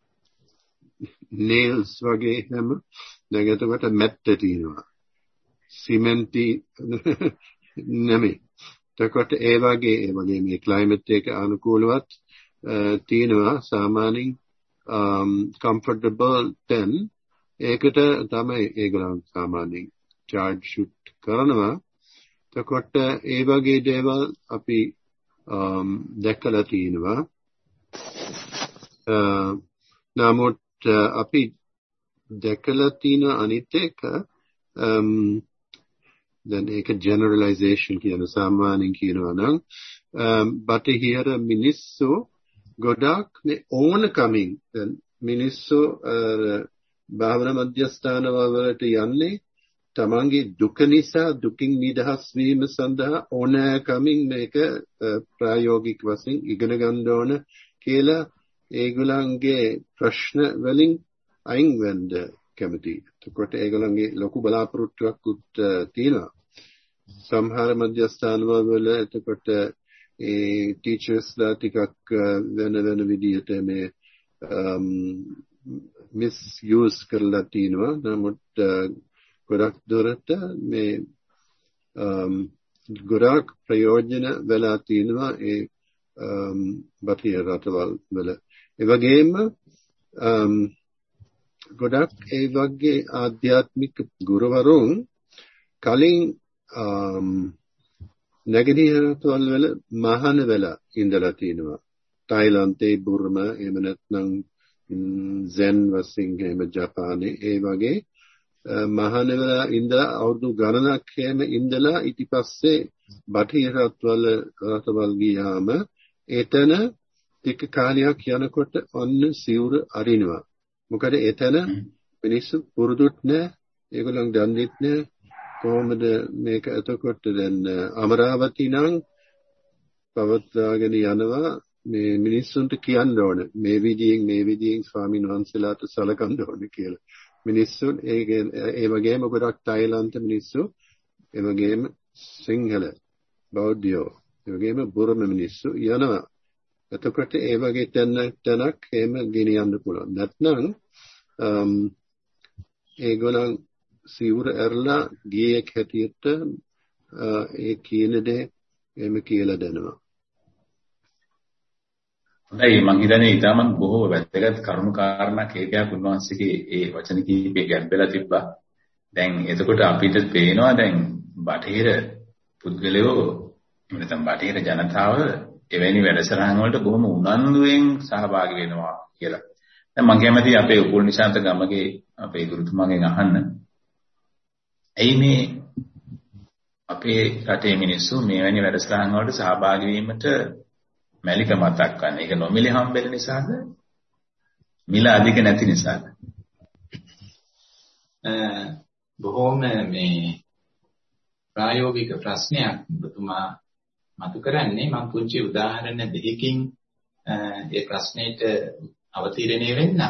nails වගේ හැම දැන් එතකොට මැට්ට තියෙනවා. සිමෙන්ටි නෙමෙයි. එතකොට ඒ වගේ ඒ වගේ මේ ක්ලයිමේට් එක අනුකූලවත් තියෙනවා සාමාන්‍යයෙන් comfortable ten ඒකට තමයි ඒගොල්ලන් සාමාන්‍යයෙන් charge shoot කරනවා. එතකොට ඒ වගේ දේවල් අපි දැකලා තියෙනවා. නමුත් අපි දැකලා තියෙන අනිත් එක දැන් ඒක generalization කියන සාමාන්‍යයෙන් කියනවා නම් බටහිර මිනිස්සු ගොඩක් මේ ඕනකමින් දැන් මිනිස්සු භාවනා මධ්‍යස්ථාන වලට යන්නේ තමන්ගේ දුක නිසා දුකින් නිදහස් වීම සඳහා ඕනෑකමින් මේක ප්‍රායෝගික වශයෙන් ඉගෙන ගන්න ඕන කියලා ඒගොල්ලන්ගේ ප්‍රශ්න වලින් අයින් වෙන්න කැමතියි. එතකොට ඒගොල්ලන්ගේ ලොකු බලාපොරොත්තුවක් උත් තියෙනවා. සමහර මධ්‍යස්ථාන වල එතකොට ඒ ටීචර්ස්ලා ටිකක් වෙන වෙන විදිහට මේ මිස්යූස් කරලා තිනවා. නමුත් ගොඩක් දුරට මේ ගොඩක් ප්‍රයෝජන වෙලා තිනවා ඒ බටහිර රටවල් වල. ඒ වගේම ගොඩක් ඒ වගේ ආධ්‍යාත්මික ගුරුවරුන් කලින් නැගෙනහිර රටවල් වල මහාන වෙලා ඉඳලා තිනවා. තායිලන්තේ බුර්ම එහෙම නැත්නම් සෙන් වශයෙන් එහෙම ජපානයේ ඒ වගේ මහාන වෙලා ඉඳලා අවුරුදු ගණනක් හැම ඉඳලා ඊට පස්සේ බටහිර රටවල් රටවල් ගියාම එතන ටික කාලයක් යනකොට ඔන්න සිවුර අරිනවා. මොකද එතන මිනිස්සු පුරුදුත් නැහැ. ඒගොල්ලන් දන්නේත් නැහැ. කොහොමද මේක එතකොට දැන් අමරාවති නම් පවත්වාගෙන යනවා මේ මිනිස්සුන්ට කියන්න ඕන මේ විදියෙන් මේ විදියෙන් ස්වාමීන් වහන්සේලාට සලකන්න ඕන කියලා. මිනිස්සුන් ඒ ඒ වගේම ගොඩක් තායිලන්ත මිනිස්සු ඒ වගේම සිංහල බෞද්ධයෝ ඒ වගේම බුරුම මිනිස්සු යනවා. එතකොට ඒ වගේ තැනක් එහෙම ගෙනියන්න පුළුවන්. නැත්නම් ඒගොල්ලන් සිවුර ඇරලා ගියෙක් හැටියට ඒ කියන දේ එහෙම කියලා දෙනවා. හොඳයි මම හිතන්නේ ඊටම බොහෝ වැදගත් කරුණු කාරණා කීපයක් උන්වහන්සේගේ ඒ වචන කීපේ ගැඹෙලා තිබ්බා. දැන් එතකොට අපිට පේනවා දැන් බටහිර පුද්ගලයෝ නැත්නම් බටහිර ජනතාව එවැනි වැඩසටහන් වලට බොහොම උනන්දුවෙන් සහභාගී වෙනවා කියලා. දැන් මම කැමතියි අපේ උපුල් නිශාන්ත ගමගේ අපේ ගුරුතුමාගෙන් අහන්න. එයි මේ අපේ රටේ මිනිස්සු මෙවැනි වැඩසටහන් වලට සහභාගී වීමට මැලිකමක් දක්වන්නේ. ඒක නොමිලේ හම්බෙන්න නිසාද? මිල අධික නැති නිසාද? බොහොම මේ ප්‍රායෝගික ප්‍රශ්නයක් ඔබතුමා මතු කරන්නේ. මම පුංචි උදාහරණ දෙකකින් ඒ ප්‍රශ්නෙට අවතීර්ණය වෙන්නම්.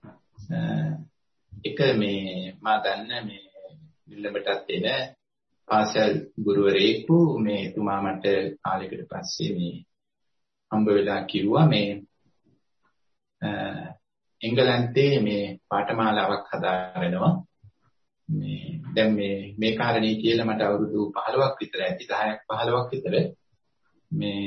එක මේ මා දන්න මේ නිලඹටත් එන පාසල් ගුරුවරයෙකු මේ එතුමා මට කාලයකට පස්සේ මේ හම්බ වෙලා කිව්වා මේ එංගලන්තේ මේ පාඨමාලාවක් හදාරනවා. මේ දැන් මේ මේ කාරණේ කියලා මට අවුරුදු පහළොවක් විතර ඇති දහයක් පහළොවක් විතර මේ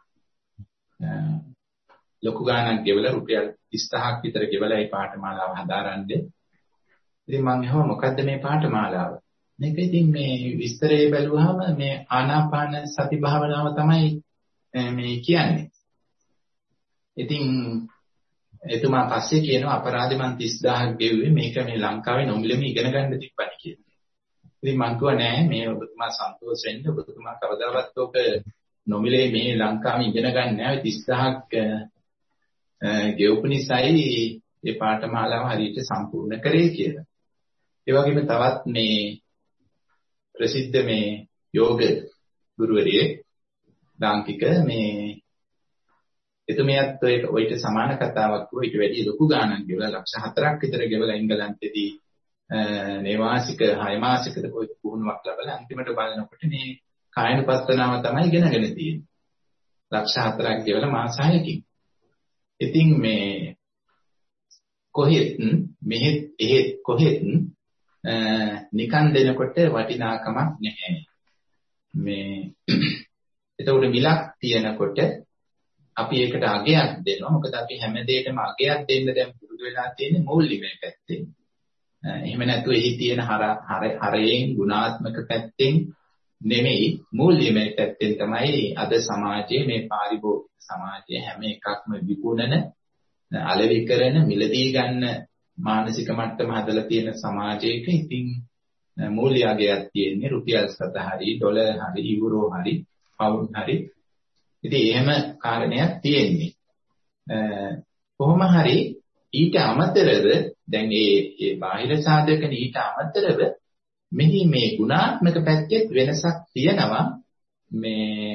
ලොකු ගාණක් ගෙවලා රුපියල් තිස්පහක් විතර ගෙවලා මේ පාඨමාලාව හදාරන්නේ. ඉතින් මම අහුවා මොකද්ද මේ පාඨමාලාව? මේක ඉතින් මේ විස්තරේ බැලුවාම මේ ආනාපාන සති භාවනාව තමයි මේ කියන්නේ. ඉතින් එතුමා පස්සේ කියනවා අපරාධෙ මං තිස්දාහක් ගෙව්වේ මේක මේ ලංකාවේ නොමිලෙම ඉගෙන ගන්න තිබ්බනි කියලා. ඉතින් මං කිව්වා නෑ මේ ඔබතුමා සන්තෝෂ වෙන්න ඔබතුමා කවදාවත් ඔබ නොමිලේ මේ ලංකාවේ ඉගෙන ගන්න නෑ තිස්දාහක් ගෙවපු නිසායි මේ පාඨමාලාව හරියට සම්පූර්ණ කරේ කියලා. ඒ වගේම තවත් මේ ප්‍රසිද්ධ මේ යෝග ගුරුවරියෙක් ලාංකික මේ එතුමියත් ඔයට ඔයිට සමාන කතාවක් කිව්වා. ඊට වැඩි ලොකු ගාණක් ගෙවලා ලක්ෂ හතරක් විතර ගෙවලා එංගලන්තෙදී නේවාසික හය මාසිකද පුහුණුවක් ලැබලා අන්තිමට බලනකොට මේ කායනුපස්සනාව තමයි ඉගෙනගෙන තියෙන්නේ. ලක්ෂ හතරක් ගෙවලා මාස හයකින්. ඉතින් මේ කොහෙත් මෙහෙත් එහෙත් කොහෙත් නිකන් දෙනකොට වටිනාකමක් නැහැ. මේ එතකොට මිලක් තියනකොට අපි ඒකට අගයක් දෙනවා. මොකද අපි හැම දෙයකම අගයක් දෙන්න දැන් පුරුදු වෙලා තියෙන්නේ මූල්‍යමය පැත්තෙන්. එහෙම නැතුව එහි තියෙන හරයෙන් ගුණාත්මක පැත්තෙන් නෙමෙයි මූල්‍යමය පැත්තෙන් තමයි අද සමාජයේ මේ පාරිභෝගික සමාජයේ හැම එකක්ම විකුණන, අලෙවි කරන, මිලදී ගන්න මානසික මට්ටම හදලා තියෙන සමාජයක ඉතින් මූල්‍ය අගයක් තියෙන්නේ රුපියල් සත හරි, ඩොලර් හරි, යුරෝ හරි, පවුන්ඩ් හරි. ඉතින් එහෙම කාරණයක් තියෙන්නේ. කොහොම හරි ඊට අමතරව දැන් මේ මේ බාහිර සාධකන ඊට අමතරව මෙහි මේ ගුණාත්මක පැත්තෙත් වෙනසක් තියෙනවා. මේ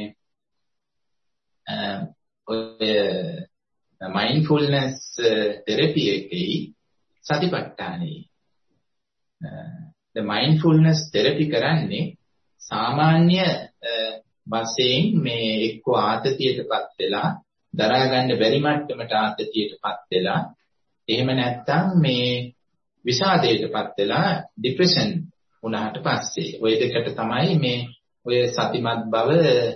ඔය මයින්ඩ්ෆුල්නස් තෙරපි එකේ සතිපට්ඨානේ the mindfulness therapy කරන්නේ සාමාන්‍ය වශයෙන් මේ එක්ක ආතතියටපත් වෙලා දරා ගන්න බැරි මට්ටමට ආතතියටපත් වෙලා එහෙම නැත්නම් මේ විෂාදයටපත් වෙලා ડિප්‍රෙෂන් වුණාට පස්සේ ওই දෙකට තමයි මේ ඔය සතිමත් බව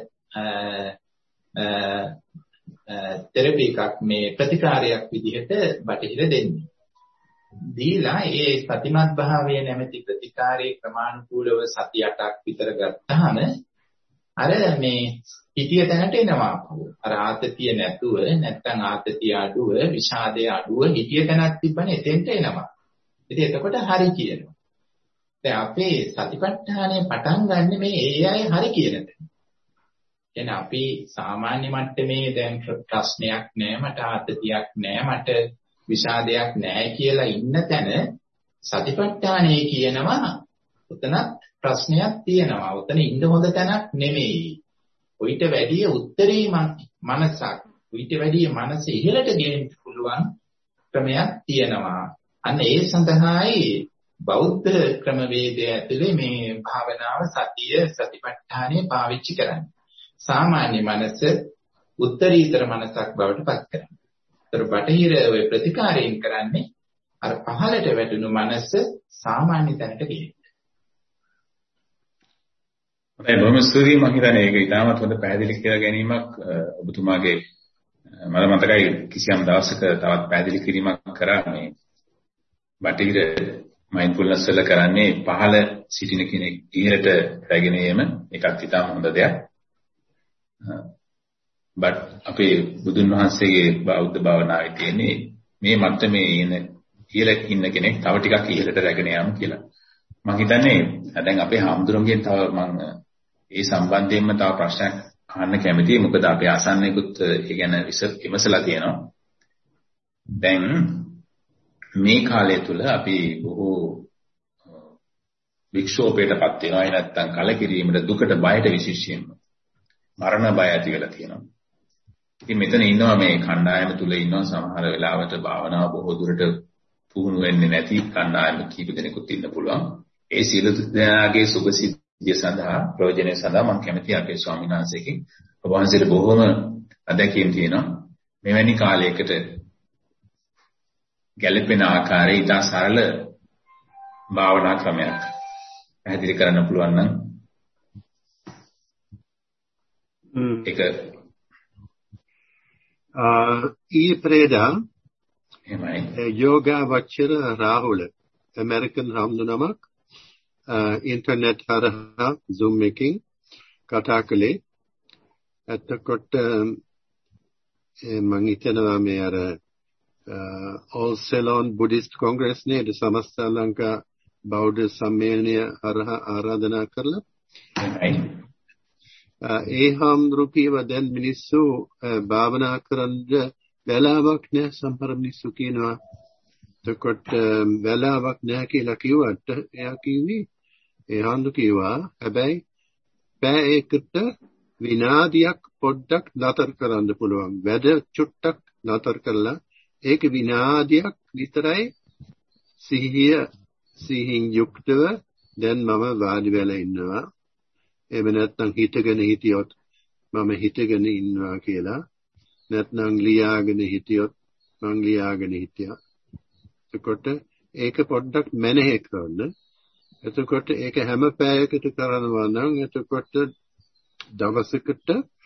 තෙරපි එකක් මේ ප්‍රතිකාරයක් විදිහට බටහිර දෙන්නේ. දීලා ඒ සතිමත් භාවයේ නැමැති ප්‍රතිකාරයේ ක්‍රමානුකූලව සති අටක් විතර ගත්තාම අර මේ පිටිය තැනට එනවා. අර ආතතිය නැතුව නැත්තම් ආතතිය අඩුව, විෂාදය අඩුව හිතිය තැනක් තිබ්බනේ එතෙන්ට එනවා. ඉතින් එතකොට හරි කියනවා. දැන් අපේ සතිපට්ඨානය පටන් ගන්න මේ ඒ අය හරි කියන තැන. කියන්නේ අපි සාමාන්‍ය මට්ටමේ දැන් ප්‍රශ්නයක් නැහැ, මට ආතතියක් නැහැ, මට විෂාදයක් නැහැ කියලා ඉන්න තැන සතිපට්ඨානය කියනවා උතනත් ප්‍රශ්නයක් තියෙනවා. උතන ඉන්න හොඳ තැනක් නෙමෙයි. ඊට වැඩිය උත්තරී මනසක්, ඊට වැඩිය මනස ඉහළට ගෙනින්න පුළුවන් ක්‍රමයක් තියෙනවා. අන්න ඒ සඳහායි බෞද්ධ ක්‍රමවේදය ඇතුලේ මේ භාවනාව සතිය සතිපට්ඨානය පාවිච්චි කරන්නේ. සාමාන්‍ය මනස උත්තරීතර මනසක් බවට පත් කරනවා. ඒතර බටහිර ඔය ප්‍රතිකාරයෙන් කරන්නේ අර පහළට වැටුණු මනස සාමාන්‍ය තැනට ගෙනියන්න. ඒ බොහොම ස්තුතියි. මම හිතන්නේ ඒක ඉතාමත් හොඳ පැහැදිලි කියලා ගැනීමක් ඔබතුමාගේ. මම මතකයි කිසියම් දවසක තවත් පැහැදිලි කිරීමක් කරා මේ බටහිර මයින්ඩ්ෆුල්නස් වල කරන්නේ පහළ සිටින කෙනෙක් ඉහළට රැගෙන යෑම. ඒකත් ඉතාම හොඳ දෙයක්. බට් අපේ බුදුන් වහන්සේගේ බෞද්ධ භාවනාවේ තියෙන්නේ මේ මට්ටමේ ඉන්න ඉහළ ඉන්න කෙනෙක් තව ටිකක් ඉහළට රැගෙන යාම කියලා. මම හිතන්නේ දැන් අපේ හාමුදුරුවන්ගෙන් තව මම ඒ සම්බන්ධයෙන්ම තව ප්‍රශ්නයක් අහන්න කැමතියි. මොකද අපේ ආසන්නයෙකුත් ඒ ගැන විමසලා තියෙනවා. දැන් මේ කාලය තුල අපි බොහෝ වික්ෂෝපයටපත් වෙනවා. ඒ නැත්තම් කලකිරීමට, දුකට, බයට විශේෂයෙන්ම මරණ බය ඇති වෙලා තියෙනවා. ඉතින් මෙතන ඉන්නවා මේ කණ්ඩායම තුල ඉන්නවා සමහර වෙලාවට භාවනාව බොහෝ දුරට පුහුණු වෙන්නේ නැති කණ්ඩායම කීප දෙනෙකුත් ඉන්න පුළුවන්. ඒ සියලු දෙනාගේ සුභසිද්ධිය සඳහා ප්‍රයෝජනය සඳහා මම කැමතියි අපේ ස්වාමීන් වහන්සේගෙන් ඔබ වහන්සේට බොහොම අත්දැකීම් තියෙනවා. මෙවැනි කාලයකට ගැළපෙන ආකාරයේ ඉතා සරල භාවනා ක්‍රමයක් පැහැදිලි කරන්න පුළුවන් නම් ඒක ඊ ප්‍රේදා එහෙමයි. යෝගා වචර රාහුල ඇමරිකන් හම්දුනමක් ඉන්ටර්නෙට් හරහා Zoom එකකින් කතා කළේ. එතකොට මම හිතනවා මේ අර All Ceylon Buddhist Congress නේද සමස්ත ලංකා බෞද්ධ සම්මේලනය හරහා ආරාධනා කරලා ඒ හාමුදුරුවෝ දැන් මිනිස්සු භාවනා කරන්න වෙලාවක් නැහැ. සමහර මිනිස්සු කියනවා එතකොට වෙලාවක් නැහැ කියලා කිව්වට එයා කිව්වේ ඒ හාමුදුරුවෝ කිව්වා හැබැයි පැය එකකට විනාඩියක් පොඩ්ඩක් නතර කරන්න පුළුවන්. වැඩ චුට්ටක් නතර කරලා ඒක විනාඩියක් විතරයි සිහිය සිහින් යුක්තව දැන් මම වාඩි වෙලා ඉන්නවා. එහෙම නැත්නම් හිතගෙන හිටියොත් මම හිතගෙන ඉන්නවා කියලා. නැත්නම් ලියාගෙන හිටියොත් මං ලියාගෙන හිටියා. එතකොට ඒක පොඩ්ඩක් මැනෙහි කරන්න. එතකොට ඒක හැම පැයකට කරනවා නම් එතකොට දවසකට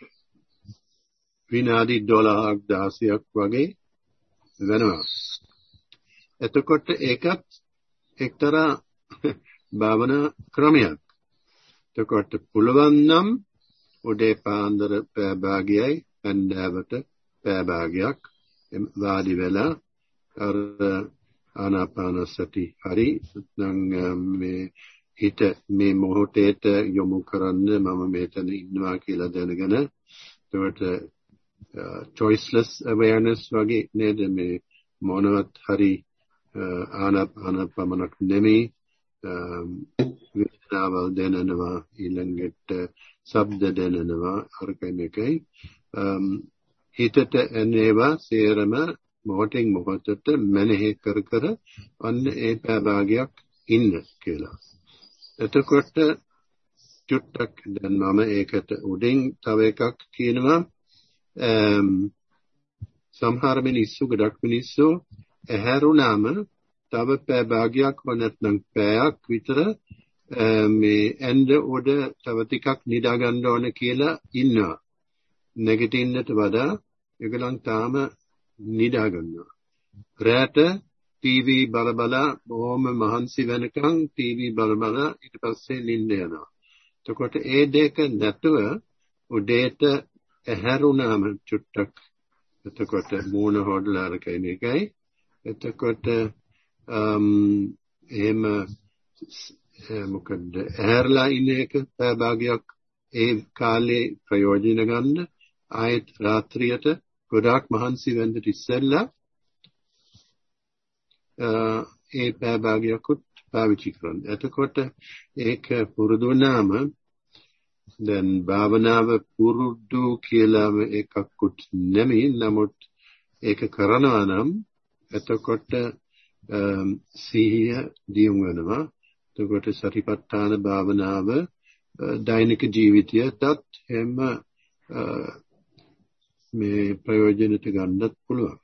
විනාඩි දොළහක් දහසක් වගේ වෙනවා. එතකොට ඒකත් එක්තරා භාවනා ක්‍රමයක්. එතකොට පුළුවන් නම් උදේ පාන්දර පැය භාගයයි හන්දෑවට පැය භාගයක් වාඩි වෙලා අර ආනාපාන සති හරි නැත්නම් මේ හිත මේ මොහොතේට යොමු කරන්න මම මෙතන ඉන්නවා කියලා දැනගෙන එතකොට choiceless awareness වගේ නේද මේ මොනවත් හරි ආනාපාන පමණක් නෙමෙයි වේදනාවල් දැනෙනවා ඊළඟට ශබ්ද දැනෙනවා අරකයි මේකයි හිතට එනේවා සේරම මොහොතින් මොහොතට මනෙහි කර කර අන්න ඒ පැය ඉන්න කියලා. එතකොට චුට්ටක් දැන් මම ඒකට උඩින් තව එකක් කියනවා සමහර මිනිස්සු ගොඩක් මිනිස්සු ඇහැරුණාම තව පැය භාගයක් නැත්නම් පැයක් විතර මේ ඇඳ උඩ තව ටිකක් නිදා ගන්න ඕන කියලා ඉන්නවා. නැගිටින්නට වඩා ඒගොල්ලන් තාම නිදා ගන්නවා. රැට ටීවී බල බල බොහොම මහන්සි වෙනකන් ටීවී බල බල ඊට පස්සේ නිින්ද යනවා. එතකොට ඒ දෙක නැතුව උදේට ඇහැරුණාම චුට්ටක් එතකොට මූණ හොදලා රකෙන එකයි. එතකොට එහෙම මොකද ඇහැරලා ඉන්න එක පැය භාගයක් ඒ කාලේ ප්‍රයෝජන ගන්න ආයෙත් රාත්‍රියට ගොඩාක් මහන්සි වෙන්න ඉස්සෙල්ලා ඒ පැය භාගයක්වත් පාවිච්චි කරන්න. එතකොට ඒක පුරුදු වුණාම දැන් භාවනාව පුරුදු කියලාම එකක්වත් නෙමෙයි. නමුත් ඒක කරනවා නම් එතකොට සිහිය දියුණු වෙනවා. එතකොට සතිපට්ඨාන භාවනාව දෛනික ජීවිතයටත් හැම මේ ප්‍රයෝජනට ගන්නත් පුළුවන්.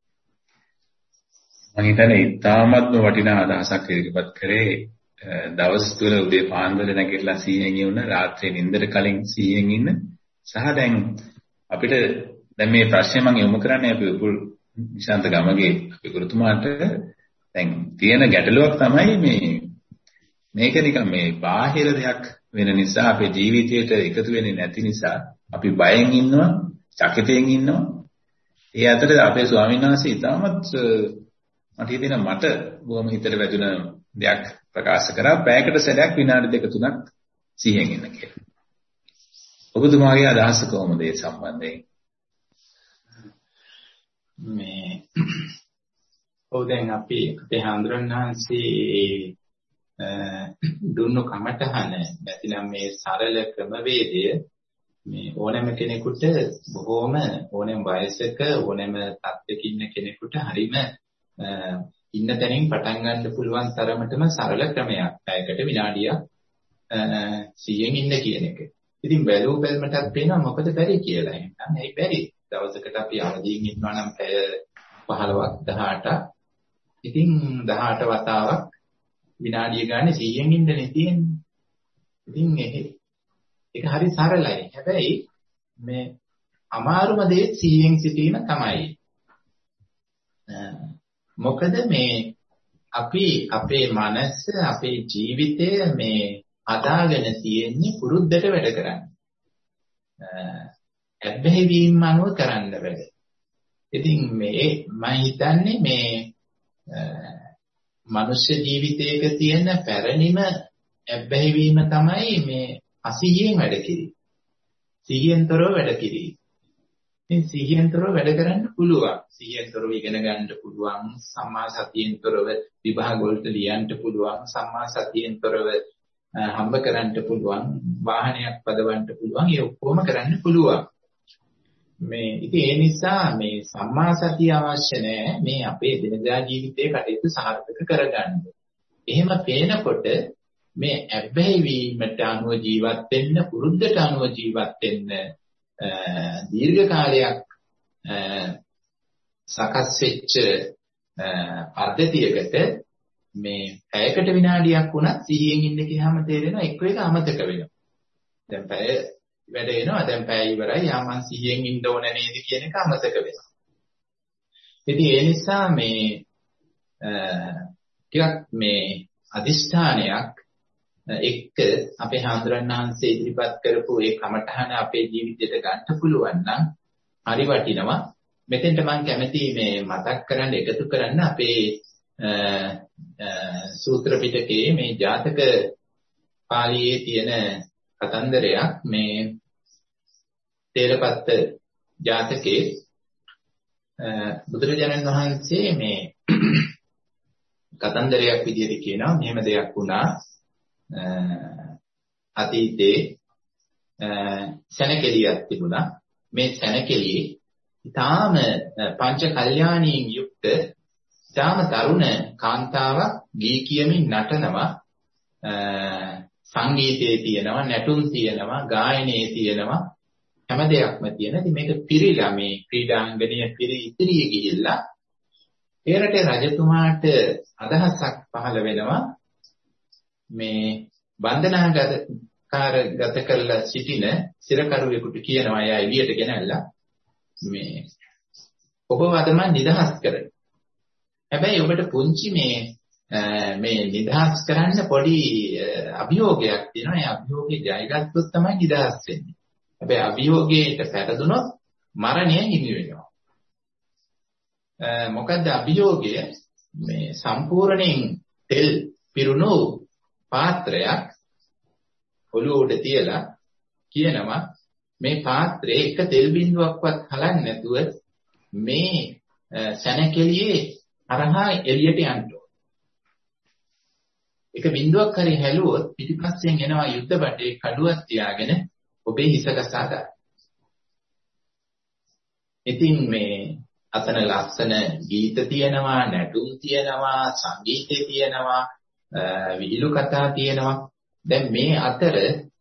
මම හිතන්නේ ඉතාමත්ම වටිනා අදහසක් ඉදිරිපත් කරේ. දවස් තුන උදේ පාන්දර නැගිටලා සීයෙන් ඉන්න, රාත්‍රියේ නිින්දට කලින් සීයෙන් ඉන්න සහ දැන් අපිට දැන් මේ ප්‍රශ්නේ මම යොමු කරන්නේ අපි උපුල් නිශාන්ත ගමගේ අපි ගුරුතුමාට දැන් තියෙන ගැටලුවක් තමයි මේ මේක නිකන් මේ බාහිර දෙයක් වෙන නිසා අපේ ජීවිතයට එකතු වෙන්නේ නැති නිසා අපි බයෙන් ඉන්නවා, චකිතයෙන් ඉන්නවා. ඒ අතරේ අපේ ස්වාමීන් වහන්සේ ඉතාමත් මට හිතෙන මට බොහොම හිතට වැදුන දෙයක් ප්‍රකාශ කරා. පැයකට සැරයක් විනාඩි දෙක තුනක් සිහියෙන් ඉන්න කියලා. ඔබතුමාගේ අදහස කොහොමද ඒ සම්බන්ධයෙන්? මේ ඔව් දැන් අපි අපේ හාමුදුරන්වහන්සේ දුන්නු කමටහන නැතිනම් මේ සරල ක්‍රමවේදය මේ ඕනෑම කෙනෙකුට බොහෝම ඕනෑම වයසක ඕනෑම තත්ත්වයක ඉන්න කෙනෙකුට හරීම ඉන්න තැනින් පටන් ගන්න පුළුවන් තරමටම සරල ක්‍රමයක්. පැයකට විනාඩියක් සිහියෙන් ඉන්න කියන එක. ඉතින් බැලුව බැලමටත් පේනවා මොකද බැරි කියලා. එහෙනම් ඇයි බැරි? දවසකට අපි අවදිින් ඉන්නවා නම් පැය පහළොවක් දහඅටක්. ඉතින් දහඅට වතාවක් විනාඩිය ගන්න සිහියෙන් ඉන්නනේ තියෙන්නේ. ඉතින් ඒක හරි සරලයි. හැබැයි මේ අමාරුම දේ සිහියෙන් සිටීම තමයි. මොකද මේ අපි අපේ මනස අපේ ජීවිතය මේ අදාගෙන තියෙන්නේ පුරුද්දට වැඩ කරන්න. ඇබ්බැහි වීම අනුව කරන්න වැඩ. ඉතින් මේ මම හිතන්නේ මේ මනුෂ්‍ය ජීවිතයක තියෙන පැරණිම ඇබ්බැහි වීම තමයි මේ අසිහියෙන් වැඩ කිරීම. සිහියෙන්තරව වැඩ කිරීම. ඉතින් සිහියෙන්තරව වැඩ කරන්න පුළුවන්. සිහියෙන්තරව ඉගෙන ගන්න පුළුවන්. සම්මා සතියෙන්තරව විභාග වලට ලියන්න පුළුවන්. සම්මා සතියෙන්තරව හම්බ කරන්න පුළුවන්. වාහනයක් පදවන්න පුළුවන්. ඒ ඔක්කොම කරන්න පුළුවන්. මේ ඉතින් ඒ නිසා මේ සම්මා සතිය අවශ්‍ය නැහැ මේ අපේ දිනදා ජීවිතයේ කටයුතු සාර්ථක කරගන්න. එහෙම පේනකොට මේ ඇබ්බැහි වීමට අනුව ජීවත් වෙන්න, පුරුද්දට අනුව ජීවත් වෙන්න දීර්ඝ කාලයක් සකස් වෙච්ච පද්ධතියකට මේ පැයකට විනාඩියක් වුණත් සිහියෙන් ඉන්න කියලාම තේරෙනවා එක්ක එක අමතක වෙනවා. දැන් පැය වැඩ වෙනවා, දැන් පැය ඉවරයි, යා මං සිහියෙන් ඉන්න ඕන නේද කියන එක අමතක වෙනවා. ඉතින් ඒ නිසා මේ ටිකක් මේ අදිෂ්ඨානයක් එක්ක අපේ හාමුදුරන්වහන්සේ ඉදිරිපත් කරපු ඒ කමඨහන අපේ ජීවිතයට ගන්න පුළුවන් නම් හරි වටිනවා. මෙතෙන්ට මම කැමති මේ මතක් කරන්න එකතු කරන්න අපේ සූත්‍ර පිටකයේ මේ ජාතක පාළියේ තියෙන කතන්දරයක්. මේ තේරපත්ත ජාතකයේ බුදුරජාණන් වහන්සේ මේ කතන්දරයක් විදිහට කියනවා මෙහෙම දෙයක් වුණා. අතීතේ සැනකෙලියක් තිබුණා. මේ සැනකෙලියේ ඊටාම පංච කල්යාණීන් යුක්ත ඊටාම තරුණ කාන්තාවක් ගී කියමින් නටනවා. සංගීතයේ තියෙනවා, නැටුම් තියෙනවා, ගායනයේ තියෙනවා, හැම දෙයක්ම තියෙන. ඉතින් මේක පිරීලා මේ ක්‍රීඩාංගණය පිරී ඉතිරිය ගිහිල්ලා ඒ රටේ රජතුමාට අදහසක් පහළ වෙනවා. මේ බන්ධනාගත කාර්යගත කරලා සිටින සිරකරුවෙකුට කියනවා එයා එළියට ගෙනල්ලා මේ ඔබ වදම නිදහස් කරන්න. හැබැයි ඔබට පුංචි මේ මේ නිදහස් කරන්න පොඩි අභියෝගයක් තියෙනවා. ඒ අභියෝගේ ජයගත්තොත් තමයි නිදහස් වෙන්නේ. හැබැයි අභියෝගයට පැටදුනොත් මරණය හිමි වෙනවා. මොකද්ද අභියෝගය? මේ සම්පූර්ණයෙන් තෙල් පිරුණු පාත්‍රයක් ඔළුව උඩ තියලා කියනවා මේ පාත්‍රයේ එක තෙල් බිඳුවක්වත් හලන්නේ නැතුව මේ සැනකෙළියේ අරහා එළියට යන්න ඕන. එක බිඳුවක් හරි හැලුවොත් පිටිපස්සෙන් එනවා යුද්ධ බටේ කඩුවක් තියාගෙන ඔබේ හිස ගසා ගන්න. ඉතින් මේ අතන ලස්සන ගීත තියෙනවා, නැටුම් තියෙනවා, සංගීතය තියෙනවා, විහිළු කතා තියෙනවා. දැන් මේ අතර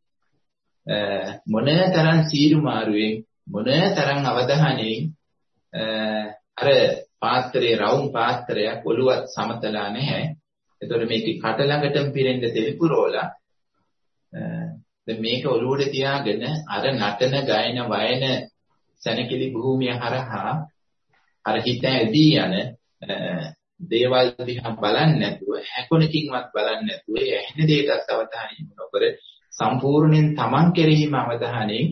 මොනතරම් සීරුමාරුවෙන් මොනතරම් අවධානයෙන් අර පාත්‍රයේ රවුම් පාත්‍රයක් ඔළුවත් සමතලා නැහැ. ඒතකොට මේක කට ළඟටම පිරෙන්න තෙල් පුරවලා දැන් මේක ඔළුවට තියාගෙන අර නටන ගායන වයන සැනකිලි භූමිය හරහා අර හිත ඇදී යන දේවල් දිහා බලන්නේ නැතුව හැකොනකින්වත් බලන්නේ නැතුව ඇහෙන දෙයකට අවධානය යොමු නොකර සම්පූර්ණයෙන් Taman කෙරෙහිම අවධානයෙන්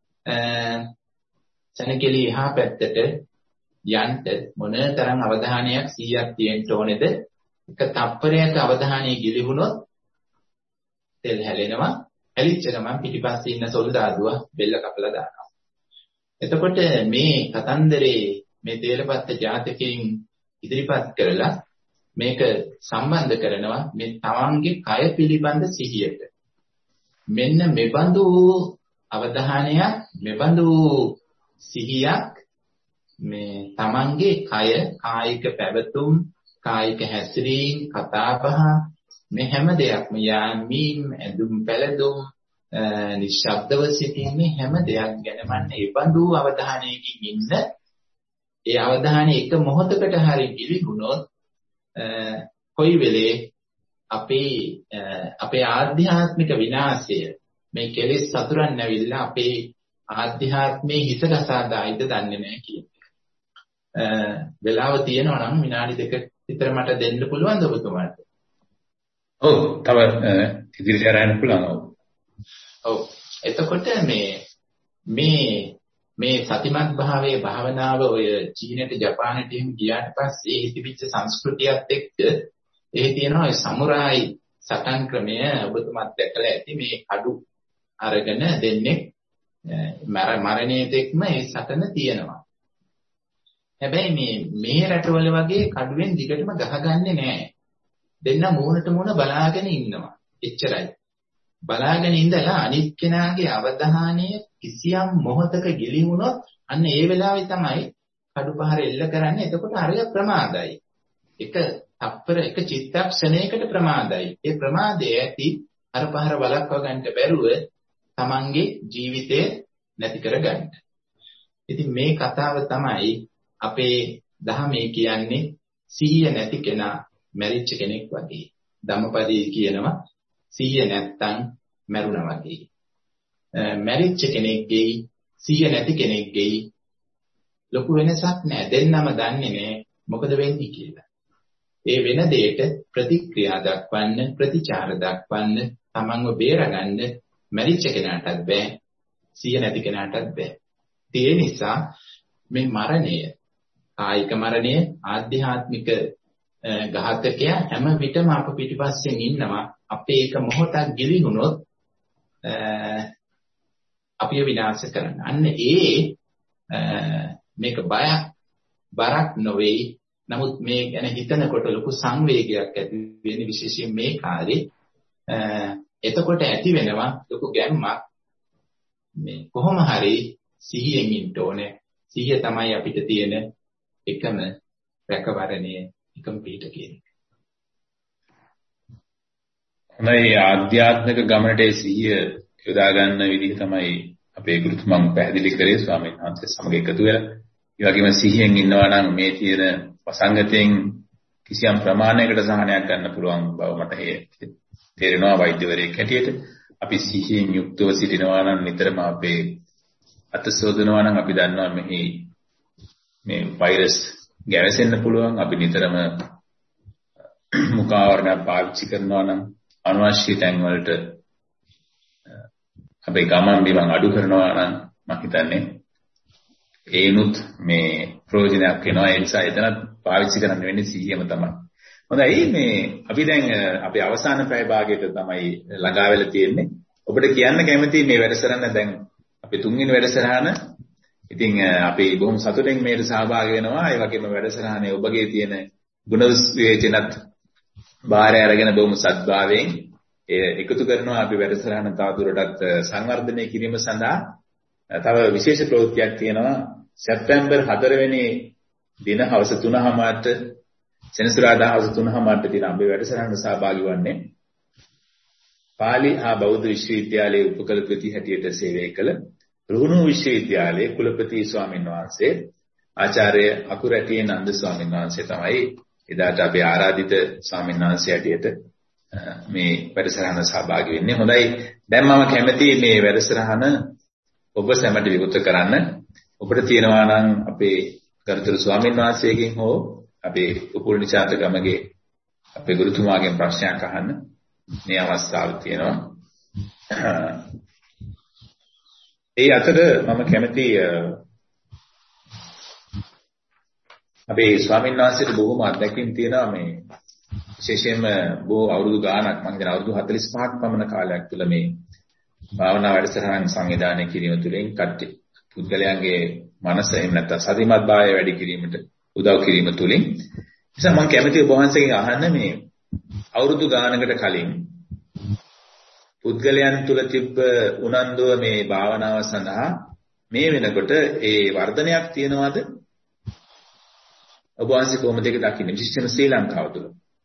සැනකිලි එහා පැත්තට යන්න මොනතරම් අවධානයක් සිහියක් තියෙන්න ඕනේද? එක තප්පරයක අවධානය ගිලිහුණොත් තෙල් හැලෙනවා. හැලිච්ච ගමන් පිටිපස්සේ ඉන්න සොල්දාදුවා බෙල්ල කපලා දානවා. එතකොට මේ කතන්දරේ මේ තේලපත්ත ජාතකයෙන් ඉදිරිපත් කරලා මේක සම්බන්ධ කරනවා මේ තමන්ගේ කය පිළිබඳ සිහියට. මෙන්න මෙබඳු අවධානයක්, මෙබඳු සිහියක් මේ තමන්ගේ කය, කායික පැවතුම්, කායික හැසිරීම, කතාබහ මේ හැම දෙයක්ම යාමීම්, ඇඳුම් පැළඳුම්, නිශ්ශබ්දව සිටීමේ හැම දෙයක් ගැන මන්න ඒ බඳු අවධානයකින් ඉන්න. ඒ අවධානය එක මොහොතකට හරි ගිලිහුණොත් කොයි වෙලේ අපේ අපේ ආධ්‍යාත්මික විනාශය මේ කෙලෙස් සතුරන් නැවිලා අපේ ආධ්‍යාත්මයේ හිස ගසා දායිද දන්නේ නැහැ කියන එක. වෙලාව තියෙනවා නම් විනාඩි දෙක විතර මට දෙන්න පුළුවන්ද ඔබතුමාට? ඔව්, තව ඉදිරියට යන්න පුළුවන්. ඔව්. එතකොට මේ මේ මේ සතිමත් භාවයේ භාවනාව ඔය චීනට ජපානට එහෙම ගියාට පස්සේ හිතවිච්ච සංස්කෘතියත් එක්ක එහි තියෙනවා ඒ සමුරායි සටන් ක්‍රමය ඔබතුමාත් දැකලා ඇති. මේ කඩු අරගෙන දෙන්නේ මරණයේ දෙක්ම ඒ සටන තියෙනවා. හැබැයි මේ මේ රටවල වගේ කඩුවෙන් දිගටම ගහගන්නේ නැහැ. දෙන්න මූණට මූණ බලාගෙන ඉන්නවා. එච්චරයි. බලාගෙන ඉඳලා අනිත් කෙනාගේ අවධානය කිසියම් මොහොතක ගිලිහුණොත් අන්න ඒ වෙලාවේ තමයි කඩු පහර එල්ල කරන්නේ. එතකොට අරය ප්‍රමාදයි. එක තප්පර එක චිත්තක්ෂණයකට ප්‍රමාදයි. ඒ ප්‍රමාදය ඇති අර පහර වළක්වා ගන්නට බැරුව තමන්ගේ ජීවිතය නැති කර ගන්න. ඉතින් මේ කතාව තමයි අපේ ධර්මයේ කියන්නේ සිහිය නැති කෙනා මැරිච්ච කෙනෙක් වගේ. ධම්මපදයේ කියනවා සිහිය නැත්තම් මැරුණා වගේ. මැරිච්ච කෙනෙක්ගේ සිහිය නැති කෙනෙක්ගේ ලොකු වෙනසක් නැහැ. දෙන්නම දන්නේ නැහැ මොකද වෙන්නේ කියලා. ඒ වෙන දෙයට ප්‍රතික්‍රියා දක්වන්න, ප්‍රතිචාර දක්වන්න, තමන්ව බේරගන්න මැරිච්ච කෙනාටත් බෑ, සිහිය නැති කෙනාටත් බෑ. ඒ නිසා මේ මරණය, කායික මරණය, ආධ්‍යාත්මික ඝාතකය හැම විටම අප පිටිපස්සෙන් ඉන්නවා. අපේ එක මොහොතක් ගිලිහුණොත් අපිව විනාශ කරන්න. අන්න ඒ මේක බයක් බරක් නොවේ. නමුත් මේ ගැන හිතනකොට ලොකු සංවේගයක් ඇති වෙන විශේෂයෙන් මේ කාලේ එතකොට ඇති වෙනවා ලොකු ගැම්මක්. මේ කොහොම හරි සිහියෙන් ඉන්න ඕනේ. සිහිය තමයි අපිට තියෙන එකම රැකවරණය, එකම පිට කියන්නේ. හොඳයි, ආධ්‍යාත්මික ගමනට ඒ සිහිය යොදා ගන්න විදිහ තමයි අපේ ගුරුතුමන් පැහැදිලි කරේ ස්වාමීන් වහන්සේ සමග එකතු වෙලා. ඒ වගේම සිහියෙන් ඉන්නවා නම් මේ තියෙන වසංගතයෙන් කිසියම් ප්‍රමාණයකට සහනයක් ගන්න පුළුවන් බව මට තේරෙනවා වෛද්‍යවරයෙක් හැටියට. අපි සිහියෙන් යුක්තව සිටිනවා නම් නිතරම අපේ අත සෝදනවා නම් අපි දන්නවා මෙහි මේ වෛරස් ගැවසෙන්න පුළුවන්. අපි නිතරම මුඛාවරණ පාවිච්චි කරනවා නම් අනවශ්‍ය තැන් වලට අපේ ගමන් බිමන් අඩු කරනවා නම් මම හිතන්නේ ඒනුත් මේ ප්‍රයෝජනයක් වෙනවා. ඒ නිසා එතනත් පාවිච්චි කරන්න වෙන්නේ සිහියම තමයි. හොඳයි, මේ අපි දැන් අපේ අවසාන පැය භාගයට තමයි ළඟා වෙලා තියෙන්නේ. ඔබට කියන්න කැමති මේ වැඩසටහන දැන් අපේ තුන්වෙනි වැඩසටහන. ඉතින් අපි බොහොම සතුටින් මේකට සහභාගී වෙනවා. ඒ වගේම වැඩසටහනේ ඔබගේ තියෙන ගුණ විවේචනත් බාහිර අරගෙන බොහොම සත්භාවයෙන් එකතු කරනවා. අපි වැඩසටහන තවදුරටත් සංවර්ධනය කිරීම සඳහා තව විශේෂ ප්‍රවෘත්තියක් තියෙනවා. සැප්තැම්බර් හතර වෙනි දින හවස තුන හමාරට සෙනසුරාදා හවස තුන හමාරට තියෙන අපේ වැඩසටහනට සහභාගී වන්නේ පාලි හා බෞද්ධ විශ්වවිද්‍යාලයේ උපකුලපති හැටියට සේවය කළ රුහුණු විශ්වවිද්‍යාලයේ කුලපති ස්වාමීන් වහන්සේ ආචාර්ය අකුරැටියේ නන්ද ස්වාමීන් වහන්සේ තමයි එදාට අපි ආරාධිත ස්වාමීන් වහන්සේ හැටියට මේ වැඩසටහන සහභාගී වෙන්නේ. හොඳයි. දැන් මම කැමතියි මේ වැඩසටහන ඔබ සැමට විවෘත කරන්න. ඔබට තියෙනවා නම් අපේ ගරුතර ස්වාමීන් වහන්සේගෙන් හෝ අපේ උපුල් නිචාත ගමගේ අපේ ගුරුතුමාගෙන් ප්‍රශ්නයක් අහන්න මේ අවස්ථාව තියෙනවා. ඒ අතර මම කැමති අපේ ස්වාමීන් වහන්සේට බොහොම අත්දැකීම් තියෙනවා මේ විශේෂයෙන්ම බොහෝ අවුරුදු ගාණක් මම හිතන අවුරුදු හතළිස් පහක් පමණ කාලයක් තුළ මේ භාවනා වැඩසටහන් සංවිධානය කිරීම තුළින් කට්ටි පුද්ගලයන්ගේ මනස එහෙම නැත්නම් සතිමත් භාවය වැඩි කිරීමට උදව් කිරීම තුළින් නිසා මම කැමති ඔබ වහන්සේගෙන් අහන්න මේ අවුරුදු ගානකට කලින් පුද්ගලයන් තුළ තිබ්බ උනන්දුව මේ භාවනාව සඳහා මේ වෙනකොට ඒ වර්ධනයක් තියනවාද? ඔබ වහන්සේ කොහොමද ඒක දකින්නේ විශේෂයෙන්ම ශ්‍රී ලංකාව තුළ?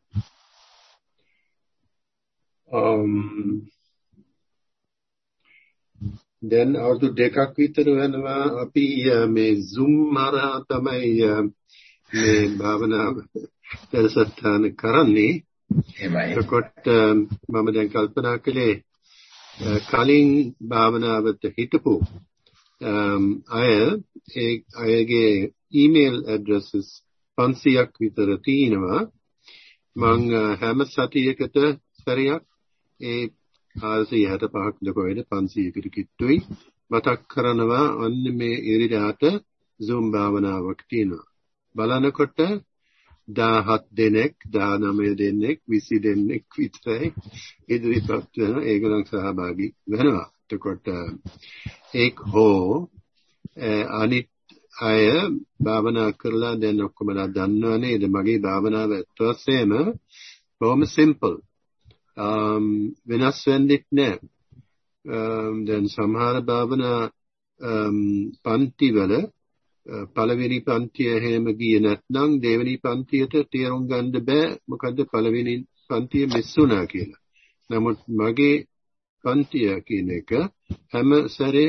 දැන් අවුරුදු දෙකක් විතර වෙනවා අපි මේ Zoom හරහා තමයි මේ භාවනාව වැඩසටහන කරන්නේ. එහෙමයි. ඒකට මම දැන් කල්පනා කළේ කලින් භාවනාවට හිටපු අය ඒ අයගේ ඊමේල් ඇඩ්‍රසස් පන්සීයක් විතර තියෙනවා. මම හැම සතියකට සැරයක් ඒ හාරසිය හැටපහක් ලකෝයිද පන්සීයකට කිට්ටුයි මතක් කරනවා අන්න මේ ඉරිදාට Zoom භාවනාවක් තියෙනවා. බලනකොට දහහත් දෙනෙක් දහනවය දෙනෙක් විසි දෙනෙක් විතරයි ඉදිරිපත් වෙන ඒගොල්ලන් සහභාගී වෙනවා. එතකොට ඒක හෝ අනිත් අය භාවනා කරලා දැන් ඔක්කොමලා දන්නවා නේද මගේ භාවනාව ඇත්ත වශයෙන්ම බොහොම සිම්පල්. um වෙනස් වෙන්නේ නැහැ. um දැන් සමහර භාවනා um පන්ති වල පළවෙනි පන්තිය හැම ගියේ නැත්නම් දෙවෙනි පන්තියට තේරුම් ගන්න බෑ මොකද්ද පළවෙනි පන්තිය මිස් වුණා කියලා. නමුත් මගේ පන්තිය කියන එක හැම සැරේ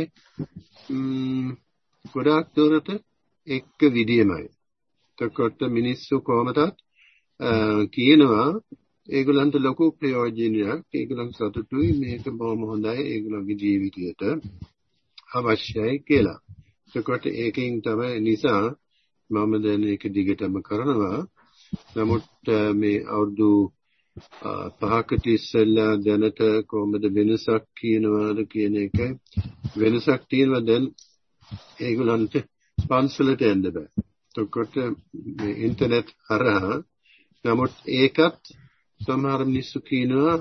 ගොඩාක් දුරට එක විදියමයි. එතකොට මිනිස්සු කොහමදත් කියනවා ඒගොල්ලන්ට ලොකු ප්‍රයෝජනයක් ඒගොල්ලන් සතුටුයි මේක බොහොම හොඳයි ඒගොල්ලන්ගේ ජීවිතයට අවශ්‍යයි කියලා. එතකොට ඒකෙන් තමයි නිසා මම දැන් ඒක දිගටම කරනවා. නමුත් මේ අවුරුදු පහකට ඉස්සෙල්ලා දැනට කොහොමද වෙනසක් කියනවාද කියන එක වෙනසක් තියෙනවා. දැන් ඒගොල්ලන්ට පන්සලට යන්න බෑ. එතකොට මේ ඉන්ටර්නෙට් හරහා නමුත් ඒකත් සමහර මිනිස්සු කියනවා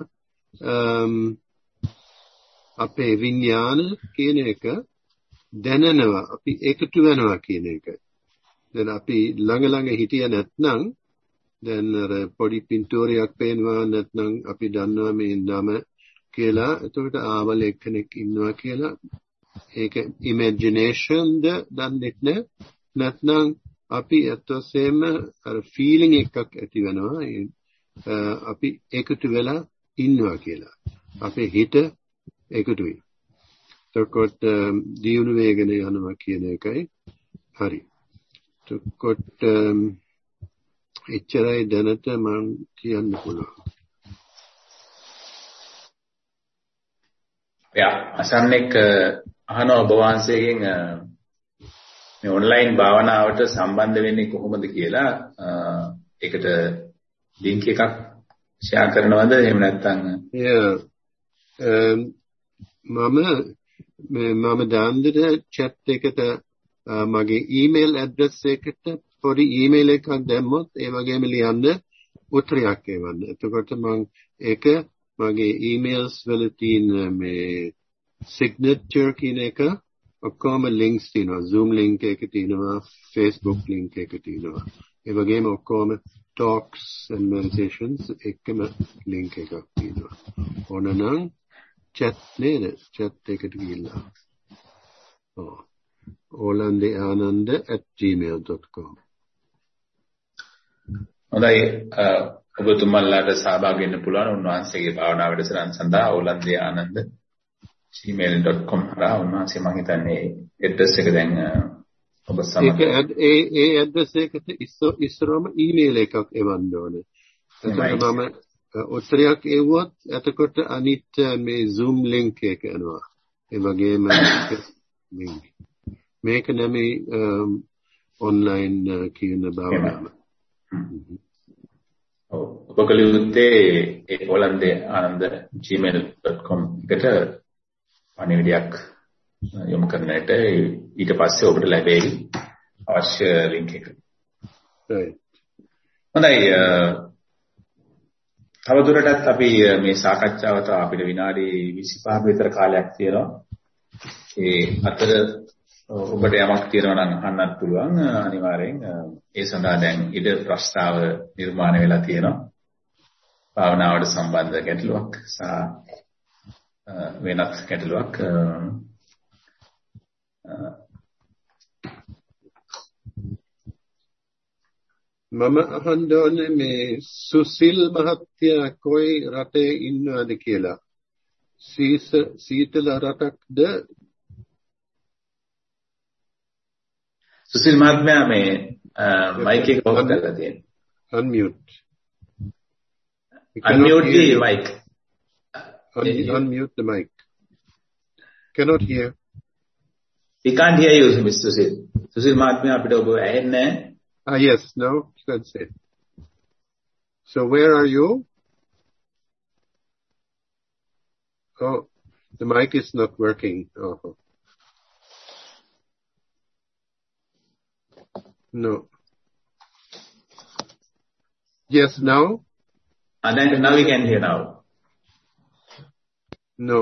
අපේ විඥාන කියන එක දැනනවා අපි එකතු වෙනවා කියන එක. දැන් අපි ළඟ ළඟ හිටිය නැත්නම් දැන් අර පොඩි පින්තූරයක් පේනවා නැත්නම් අපි දන්නවා මේ නම කියලා. එතකොට ආවල එක්කෙනෙක් ඉන්නවා කියලා ඒක ඉමේජිනේෂන් ද දන්නේ නැත්නම් අපි අතසෙම අර ෆීලිං එකක් ඇති වෙනවා අපි එකතු වෙලා ඉන්නවා කියලා. අපේ හිත එකතුයි. එතකොට දියුණු වේගන යනවා කියන එකයි හරි. එතකොට එච්චරයි දැනට මම කියන්න පුළුවන්. යා අසන්නෙක් අහන ඔබ වහන්සේගෙන් මේ ඔන්ලයින් භාවනාවට සම්බන්ධ වෙන්නේ කොහොමද කියලා ඒකට ලින්ක් එකක් ෂෙයා කරනවද එහෙම නැත්නම් මම මම දාන්නද chat එකට මගේ ඊමේල් ඇඩ්‍රස් එකට පොඩි ඊමේල් එකක් දැම්මොත් ඒ වගේම ලියන්න උත්තරයක් එවන්න. එතකොට මම ඒක මගේ emails වල තියෙන මේ signature කියන එක ඔක්කොම links තියෙනවා. Zoom link එක තියෙනවා, Facebook link එක තියෙනවා. ඒ වගේම ඔක්කොම talks and meditations එකම link එකක් තියෙනවා. ඕනනම් chat නේද? chat එකට ගිහිල්ලා. ඔව්. olandeananda at gmail dot com. හොඳයි, ඔබතුමන්ලාට සහභාගී වෙන්න පුළුවන් උන්වහන්සේගේ භාවනා වැඩසටහන සඳහා olandeananda at gmail dot com හරහා උන්වහන්සේ මම හිතන්නේ ඇඩ්‍රස් එක දැන් ඔබ සමග ඒ ඒ ඇඩ්‍රස් එකට ඉස්සරම ඊමේල් එකක් එවන්න ඕනේ. එතකොට මම උත්තරයක් එවුවොත් එතකොට අනිත් මේ Zoom link එක එනවා. ඒ වගේම link මේක නෙමෙයි online කියන භාවනාව. ඔබ කලියුත්තේ ඒ olandeananda at gmail dot com එකට පණිවිඩයක් යොමු කරන්නට ඊට පස්සේ ඔබට ලැබෙයි අවශ්‍ය link එක. right. හොඳයි, තවදුරටත් අපි මේ සාකච්ඡාව තව අපිට විනාඩි විසිපහක විතර කාලයක් තියෙනවා. ඒ අතර ඔබට යමක් තියෙනවා නම් අහන්නත් පුළුවන්. අනිවාර්යෙන් ඒ සඳහා දැන් ඉද ප්‍රස්තාව නිර්මාණය වෙලා තියෙනවා. භාවනාවට සම්බන්ධ ගැටලුවක් සහ වෙනත් ගැටලුවක් මම අහන්න ඕනේ මේ සුසිල් මහත්තයා කොයි රටේ ඉන්නවද කියලා. සීතල රටක්ද? සුසිල් මහත්මයා මේ මයික් එක ඔෆ් කරලා තියෙනවා. unmute. unmute the mic. Un- unmute the mic. Cannot hear. We can't hear you, Mister Susil. Susil මහත්මයා අපිට ඔබ ඇහෙන්නේ නැහැ. Ah, yes, no, that's it. So where are you? Oh, the mic is not working. Oh. No. Yes, now? And then now we can hear now. No.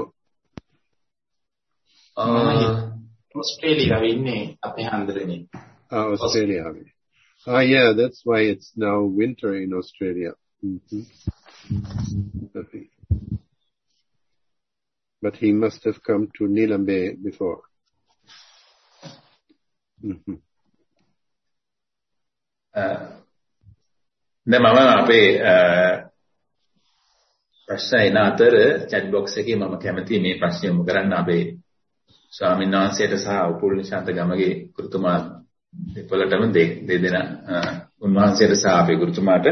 Uh, Australia ඉන්නේ අපේ හන්දරනේ. Ah, Australia. Ah, yeah, that's why it's now winter in Australia. Mm-hmm. Okay. But he must have come to Nilambe before. Mm-hmm. දැන් මම අපේ ප්‍රශ්න එන අතර chat box එකේ මම කැමතියි මේ ප්‍රශ්න යොමු කරන්න අපේ ස්වාමීන් වහන්සේට සහ උපුල් නිශාන්ත ගමගේ ගුරුතුමා දෙපළටම දෙදෙනා උන්වහන්සේට සහ අපේ ගුරුතුමාට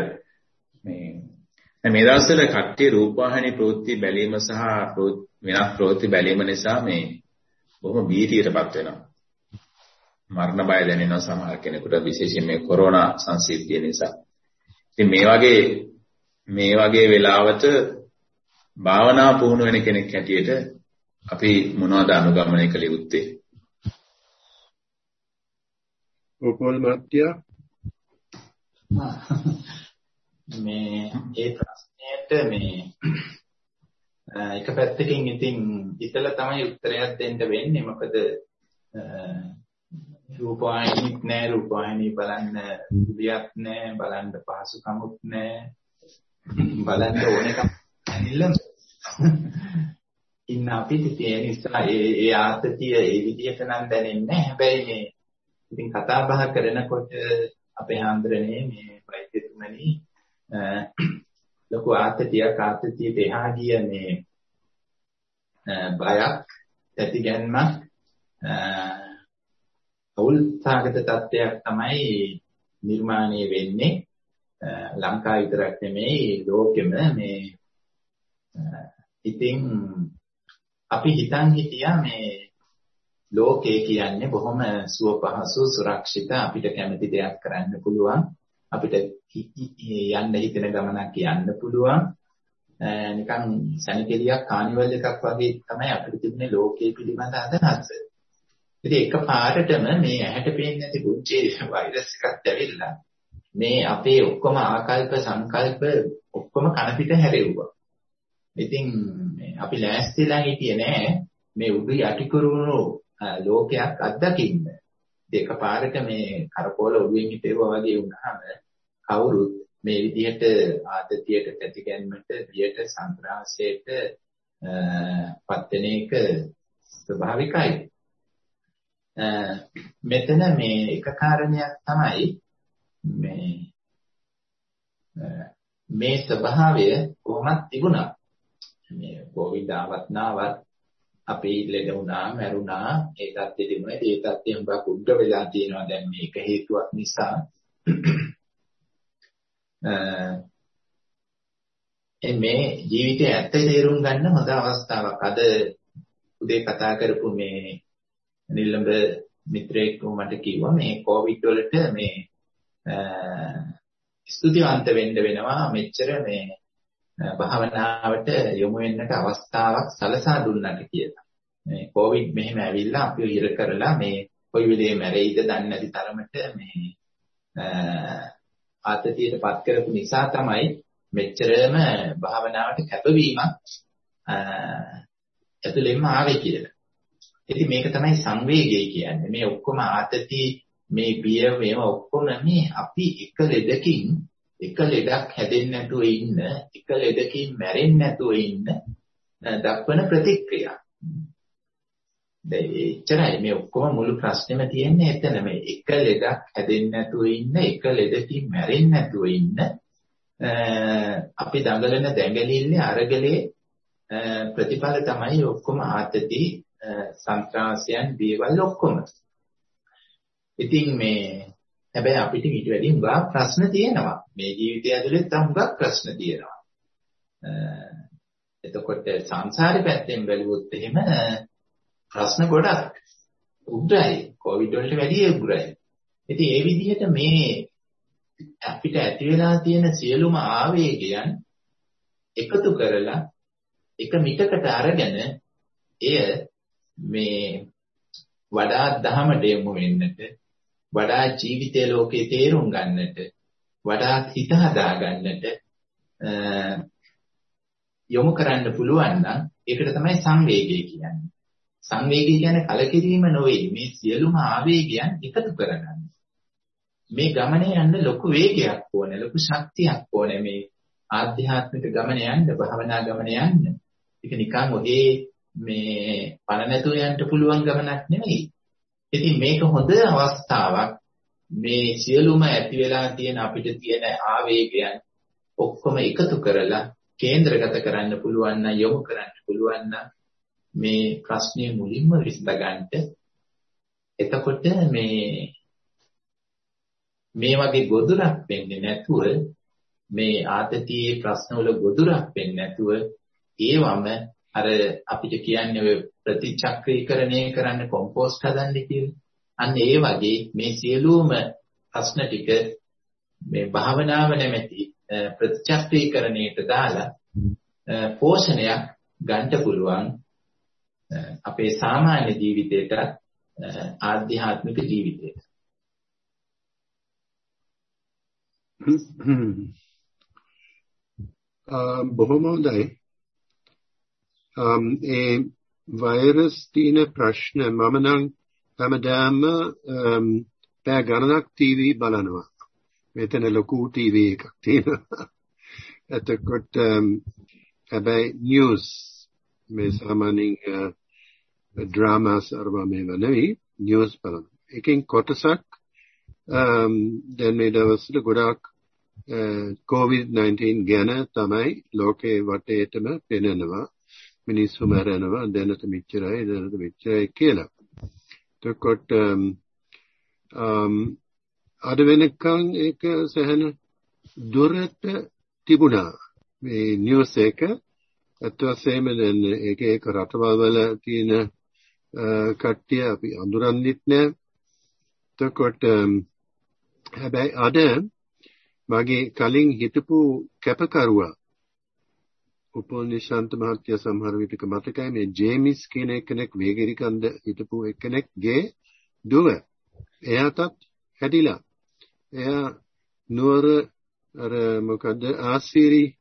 මේ මේ දවස්වල කට්ටිය රූපවාහිනී ප්‍රවෘත්ති බැලීම සහ වෙනත් ප්‍රවෘත්ති බැලීම නිසා මේ බොහොම බීතියටපත් වෙනවා. මරණ බය දැනෙනවා සමහර කෙනෙකුට, විශේෂයෙන් මේ කොරෝනා සංසිද්ධිය නිසා. ඉතින් මේ වගේ මේ වගේ වෙලාවට භාවනා පුහුණු වෙන කෙනෙක් හැටියට අපි මොනවද අනුගමනය කළ යුත්තේ? උපල් මාත්‍යා මේ ඒ ප්‍රශ්නයට මේ එක පැත්තකින් ඉතින් ඉතලා තමයි උත්තරයක් දෙන්න වෙන්නේ. මොකද රූපවාහිනීත් නෑ, රූපවාහිනී බලන්න විදියක් නෑ, බලන්න පහසුකමක් නෑ, බලන්න ඕනෙකම නැතිලම ඉන්න අපිට ඒ නිසා ඒ ඒ ආතතිය ඒ විදියට නම් දැනෙන්නේ නෑ. හැබැයි මේ ඉතින් කතා බහ කරනකොට අපේ ආන්දරනේ මේ වෛද්‍යතුමනි ලොකු ආතතියක් ආතතියට එහා ගිය මේ බයක් ඇතිගැන්මක් අවුල්සාගත තත්ත්වයක් තමයි නිර්මාණය වෙන්නේ. ලංකාව විතරක් නෙමෙයි ලෝකෙම මේ ඉතින් අපි හිතන් හිටියා මේ ලෝකේ කියන්නේ බොහොම සුව පහසු සුරක්ෂිත අපිට කැමති දෙයක් කරන්න පුළුවන්, අපිට යන්න හිතෙන ගමනක් යන්න පුළුවන්, නිකන් සැනකෙලියක් කානිවල් එකක් වගේ තමයි අපිට තිබුණේ ලෝකයේ පිළිබඳ අදහස. ඉතින් එකපාරටම මේ ඇහැට පේන්නේ නැති පුංචි වෛරස් එකක් ඇවිල්ලා මේ අපේ ඔක්කොම ආකල්ප සංකල්ප ඔක්කොම කන පිට හැරෙව්වා. ඉතින් අපි ලෑස්තිලා හිටියේ නෑ මේ උඩු යටිකුරුණු ලෝකයක් අත්දකින්න. දෙකපාරක මේ කරකෝල ඔළුවෙන් හිටේවා වගේ වුණාම කවුරුත් මේ විදිහට ආතතියට ප්‍රතිගැන්මට වියට සංග්‍රහසයට පත්වෙන එක ස්වභාවිකයි. මෙතන මේ එක කාරණයක් තමයි මේ මේ ස්වභාවය කොහොමද තිබුණා. මේ කොවිඩ් ආවත් නාවත් අපි ලෙඩ වුණා, මැරුණා, ඒ තත්ත්වෙ තිබුණා. ඒ තත්ත්වෙ හුඟක් උඩ වෙලා තියෙනවා දැන් මේක හේතුවක් නිසා. මේ ජීවිතය ඇත්ත තේරුම් ගන්න හොඳ අවස්ථාවක්. අද උදේ කතා කරපු මේ නිල්ලඹ මිත්‍රයෙක් මට කිව්වා මේ කොවිඩ් වලට මේ ස්තුතිවන්ත වෙන්න වෙනවා මෙච්චර මේ භාවනාවට යොමු වෙන්නට අවස්ථාවක් සලසා දුන්නට කියලා. මේ කොවිඩ් මෙහෙම ඇවිල්ලා අපිව ඉර කරලා මේ කොයි වෙලේ මැරෙයිද දන්නේ නැති තරමට මේ ආතතියටපත් කරපු නිසා තමයි මෙච්චරම භාවනාවට කැපවීමක් ඇතුළෙන්ම ආවේ කියලා. ඉතින් මේක තමයි සංවේගය කියන්නේ. මේ ඔක්කොම ආතති මේ බිය මේව ඔක්කොම මේ අපි එක ලෙඩකින් එක ලෙඩක් හැදෙන්නේ නැතුව ඉන්න, එක ලෙඩකින් මැරෙන්නේ නැතුව ඉන්න දක්වන ප්‍රතික්‍රියා. එච්චරයි මේ ඔක්කොම මුළු ප්‍රශ්නෙම තියෙන්නේ එතන. මේ එක ලෙඩක් හැදෙන්නේ නැතුව ඉන්න, එක ලෙඩකින් මැරෙන්නේ නැතුව ඉන්න අපි දඟලන දැඟලිල්ලේ අරගලේ ප්‍රතිඵල තමයි ඔක්කොම ආතති සංත්‍රාසයන් බියවල් ඔක්කොම. ඉතින් මේ හැබැයි අපිට ඊට වැඩි හුඟක් ප්‍රශ්න තියෙනවා. මේ ජීවිතය ඇතුලේ තව හුඟක් ප්‍රශ්න තියෙනවා. එතකොට සංසාරේ පැත්තෙන් බැලුවොත් එහෙම ප්‍රශ්න ගොඩක් උග්‍රයි. කොවිඩ් වලට වැඩිය උග්‍රයි. ඉතින් ඒ විදිහට මේ අපිට ඇති වෙලා තියෙන සියලුම ආවේගයන් එකතු කරලා එක මිටකට අරගෙන එය මේ වඩා දහමට යොමු වෙන්නට, වඩා ජීවිතයේ ලෝකේ තේරුම් ගන්නට, වඩා හිත හදා ගන්නට යොමු කරන්න පුළුවන් නම් ඒකට තමයි සංවේගය කියන්නේ. සංවේගය කියන්නේ කලකිරීම නෙවෙයි, මේ සියලුම ආවේගයන් එකතු කරගන්න. මේ ගමනේ යන්න ලොකු වේගයක් ඕනේ, ලොකු ශක්තියක් ඕනේ මේ ආධ්‍යාත්මික ගමනේ යන්න, භාවනා ගමනේ යන්න. ඒක නිකන් ඔහේ මේ පණ නැතුව යන්න පුළුවන් ගමනක් නෙමෙයි. ඉතින් මේක හොඳ අවස්ථාවක්. මේ සියලුම ඇති වෙලා තියෙන අපිට තියෙන ආවේගයන් ඔක්කොම එකතු කරලා කේන්ද්‍රගත කරන්න පුළුවන් නම්, යොමු කරන්න පුළුවන් නම් මේ ප්‍රශ්නේ මුලින්ම විසඳ ගන්නට. එතකොට මේ මේ වගේ ගොදුරක් වෙන්නේ නැතුව, මේ ආතතියේ ප්‍රශ්නවල ගොදුරක් වෙන්නේ නැතුව ඒවම අර අපිට කියන්නේ ඔය ප්‍රතිචක්‍රීකරණය කරන්න කොම්පෝස්ට් හදන්න කියලා. අන්න ඒ වගේ මේ සියලුම ප්‍රශ්න ටික මේ භාවනාව නැමැති ප්‍රතිචක්‍රීකරණයට දාලා පෝෂණයක් ගන්න පුළුවන් අපේ සාමාන්‍ය ජීවිතයට, ආධ්‍යාත්මික ජීවිතයට. බොහොම හොඳයි. ඒ වෛරස් තියෙන ප්‍රශ්න මම නම් හැමදාම පැය ගණනක් ටීවී බලනවා. මෙතන ලොකු ටීවී එකක් තියෙනවා. එතකොට හැබැයි නිවුස් මේ සාමාන්‍යයෙන් ඩ්‍රාමාස් අරවා මේවා නෙවෙයි, නිවුස් බලනවා. එකෙන් කොටසක් දැන් මේ දවස්වල ගොඩාක් කොවිඩ් නයින්ටීන් ගැන තමයි ලෝකේ වටේටම පෙනෙනවා. මිනිස්සු මරනවා, දැනට මෙච්චරයි දැනට මෙච්චරයි කියලා. එතකොට අද වෙනකන් ඒක සහන දුරට තිබුණා මේ නිවුස් එක. අත් වශයෙන්ම දැන් ඒක ඒක රටවල් වල තියෙන කට්ටිය අපි අඳුරන්නෙත් නෑ. එතකොට හැබැයි අද මගේ කලින් හිටපු කැපකරුවා උපනිශාන්ත මහත්තයා සමහර විටක මතකයි මේ ජේමිස් කියන කෙනෙක් වේගිරිකන්ද හිටපු එක්කෙනෙක්ගේ දුව. එයාටත් හැදිලා. එයා නුවර අර මොකද ආසිරි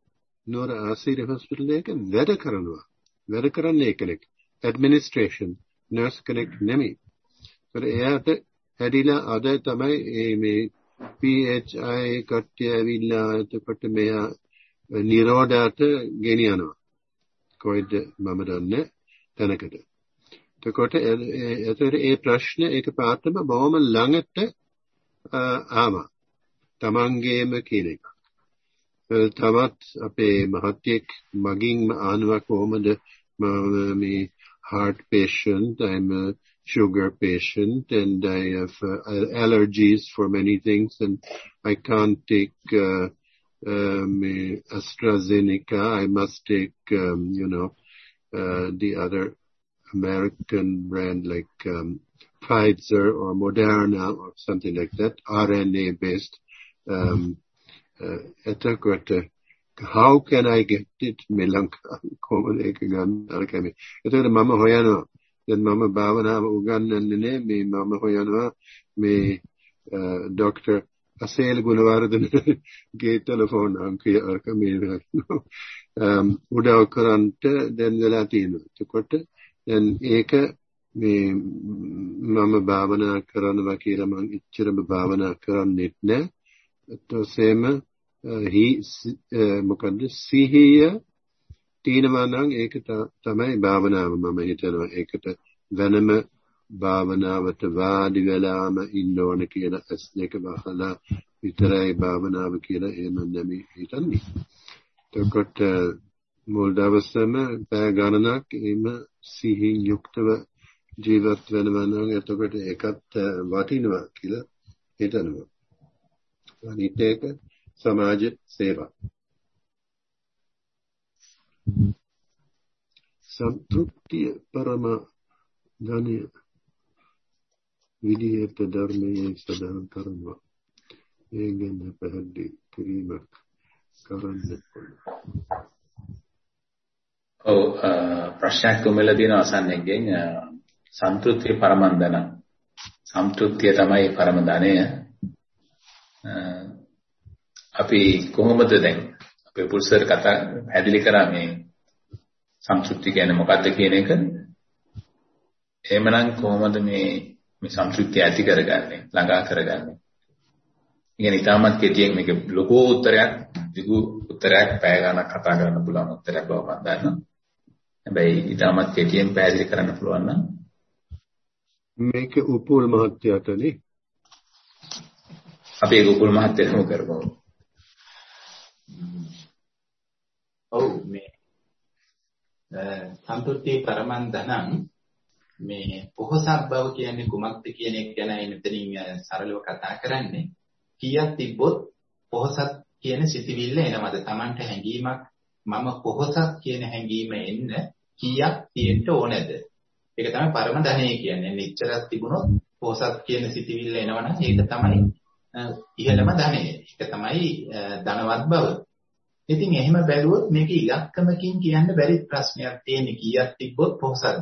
නුවර ආසිරි හොස්පිටල් එක වැඩ කරනවා. වැඩ කරන්නේ කෙනෙක්. ඇඩ්මිනිස්ට්‍රේෂන් නර්ස් කෙනෙක් නෙමෙයි. ඒත් එයාට හැදිලා අද තමයි මේ පී එච් ආයි කට්ටිය ඇවිල්ලා එතකොට මෙයා නිරෝධාට ගෙනියනවා. කොයිද මම දන්නේ තැනකට. එතකොට ඒ ප්‍රශ්න ඒක පාටම බොහොම ළඟට ආවා. තමන්ගේම කෙනෙක්. තවත් අපේ මහත්යෙක් මගින් ආනවා කොහොමද මේ heart patient, I'm a sugar patient, and I have uh, allergies for many things, and I can't take uh, um, AstraZeneca. I must take, um, you know, uh, the other American brand like um, Pfizer or Moderna or something like that, R N A-based. Um, uh, how can I get it? Melanka, common ekan alkami. Eto mama hoyano. Then mama bhavana ugan nne me mama hoyano me Doctor Asel Gunawardhan ge telephone anki alkami. Um, udaw karante then velatino. Eto then eka me mama bhavana karanawa kiyala man ichchara bhavana karannit ne. Eto sema හි මොකද්ද සිහිය තියෙනවා නම් ඒක තමයි භාවනාව. මම හිතනවා ඒකට වෙනම භාවනාවට වාඩි වෙලාම ඉන්න ඕන කියලා ඇස් දෙක වහලා විතරයි භාවනාව කියලා එහෙම නෙමෙයි හිතන්නේ. එතකොට මුල් දවසේම පැය ගණනක් එහෙම සිහින් යුක්තව ජීවත් වෙනවා නම් එතකොට ඒකත් වටිනවා කියලා හිතනවා. අනිත් එක समाज सेवा. संतृप्ति परम धन्य विधियत धर्मයේ සදාන් කරනවා. ඒ ගැන පැහැදිලි කිරීමක් කරන්න ඕන. ඔව් ප්‍රශ්නයක් තුමෙලා තියෙන අසන්නෙක්ගෙන් සන්තුෂ්ටි පරමන්දන. සන්තුෂ්ටිය තමයි පරම ධනය. අපි කොහොමද දැන් අපේ පුරුෂයර කතා පැහැදිලි කරා මේ සම්සුත්ති කියන්නේ මොකක්ද කියන එක. එහෙමනම් කොහොමද මේ මේ සම්සුත්ති ඇති කරගන්නේ, ළඟා කරගන්නේ? ඉතින් ඊටමත් කෙටියෙන් මේක ලොකු උත්තරයක්, දිගු උත්තරයක්, පැය ගණනක් කතා කරන්න පුළුවන් උත්තරයක් බව මම දන්නවා. හැබැයි ඊටමත් කෙටියෙන් පැහැදිලි කරන්න පුළුවන් නම් මේක උපුල් මහත්තයාටනේ. අපි ඒක උපුල් මහත්තයාටම කරමු. ඔව් මේ සන්තුෂ්ටි පරමං ධනං මේ පොහොසත් බව කියන්නේ කුමක්ද කියන එක ගැනයි මෙතනින් සරලව කතා කරන්නේ. කීයක් තිබ්බොත් පොහොසත් කියන සිතිවිල්ල එනවද? Tamanට හැඟීමක් මම පොහොසත් කියන හැඟීම එන්න කීයක් තියෙන්න ඕනද? ඒක තමයි පරම ධනය කියන්නේ. නිච්චරක් තිබුණොත් පොහොසත් කියන සිතිවිල්ල එනවනම් ඒක තමයි ඉහළම ධනය. ඒක තමයි ධනවත් බව. ඉතින් එහෙම බැලුවොත් මේක ඉලක්කමකින් කියන්න බැරි ප්‍රශ්නයක් තියෙන්නේ. කීයක් තිබ්බොත් පොහොසත්ද?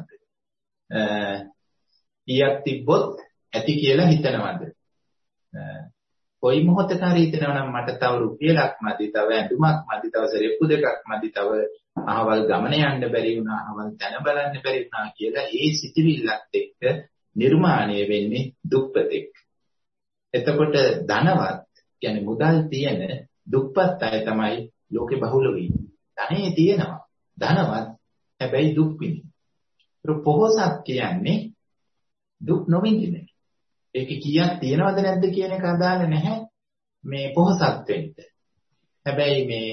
කීයක් තිබ්බොත් ඇති කියලා හිතනවද? කොයි මොහොතක හරි හිතනවා නම් මට තව රුපියලක් මදි, තව ඇඳුමක් මදි, තව සෙරෙප්පු දෙකක් මදි, තව අහවල් ගමන යන්න බැරි වුණා, අහවල් තැන බලන්න බැරි වුණා කියලා ඒ සිතිවිල්ලත් එක්ක නිර්මාණය වෙන්නේ දුක්පතෙක්. එතකොට ධනවත් කියන්නේ මුදල් තියෙන දුක්පත් අය තමයි ලෝකේ බහුල වෙන්නේ. ධනෙ තියෙනවා. ධනවත් හැබැයි දුක් විඳින. ඒක පොහොසත් කියන්නේ දුක් නොවිඳින. ඒක කීයක් තියෙනවද නැද්ද කියන එක අදාළ නැහැ මේ පොහොසත් වෙන්න. හැබැයි මේ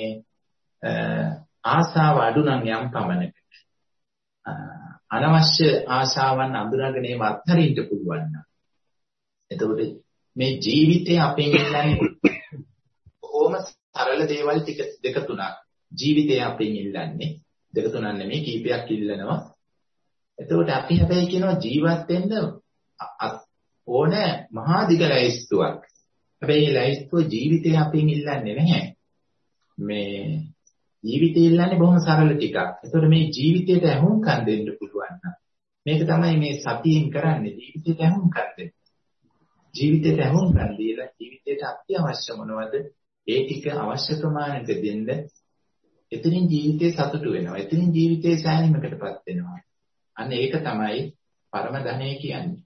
ආසාව අඩු නම් යම් පමණකට අනවශ්‍ය ආශාවන් අඳුරගෙන ඒව අත්හරින්න පුළුවන් නම් එතකොට මේ ජීවිතේ අපෙන් ඉල්ලන්නේ කොහොම සරල දේවල් ටික දෙක තුනක්. ජීවිතේ අපෙන් ඉල්ලන්නේ දෙක තුනක් නෙමෙයි කීපයක් ඉල්ලනවා. එතකොට අපි හැබැයි කියනවා ජීවත් වෙන්න ඕන මහා දිග ලැයිස්තුවක්. හැබැයි මේ ලැයිස්තුව ජීවිතේ අපෙන් ඉල්ලන්නේ නැහැ. මේ ජීවිතේ ඉල්ලන්නේ බොහොම සරල ටිකක්. එතකොට මේ ජීවිතයට ඇහුම්කන් දෙන්න පුළුවන් නම් මේක තමයි මේ සතියෙන් කරන්නේ. ජීවිතයට ඇහුම්කන් දෙන්න. ජීවිතයට ඇහුම්කන් දීලා ජීවිතයට අත්‍යවශ්‍ය මොනවද? ඒ ටික අවශ්‍ය ප්‍රමාණයට දෙන්න. එතනින් ජීවිතේ සතුටු වෙනවා. එතනින් ජීවිතේ සෑහීමකටපත් වෙනවා. අන්න ඒක තමයි පරම ධනය කියන්නේ.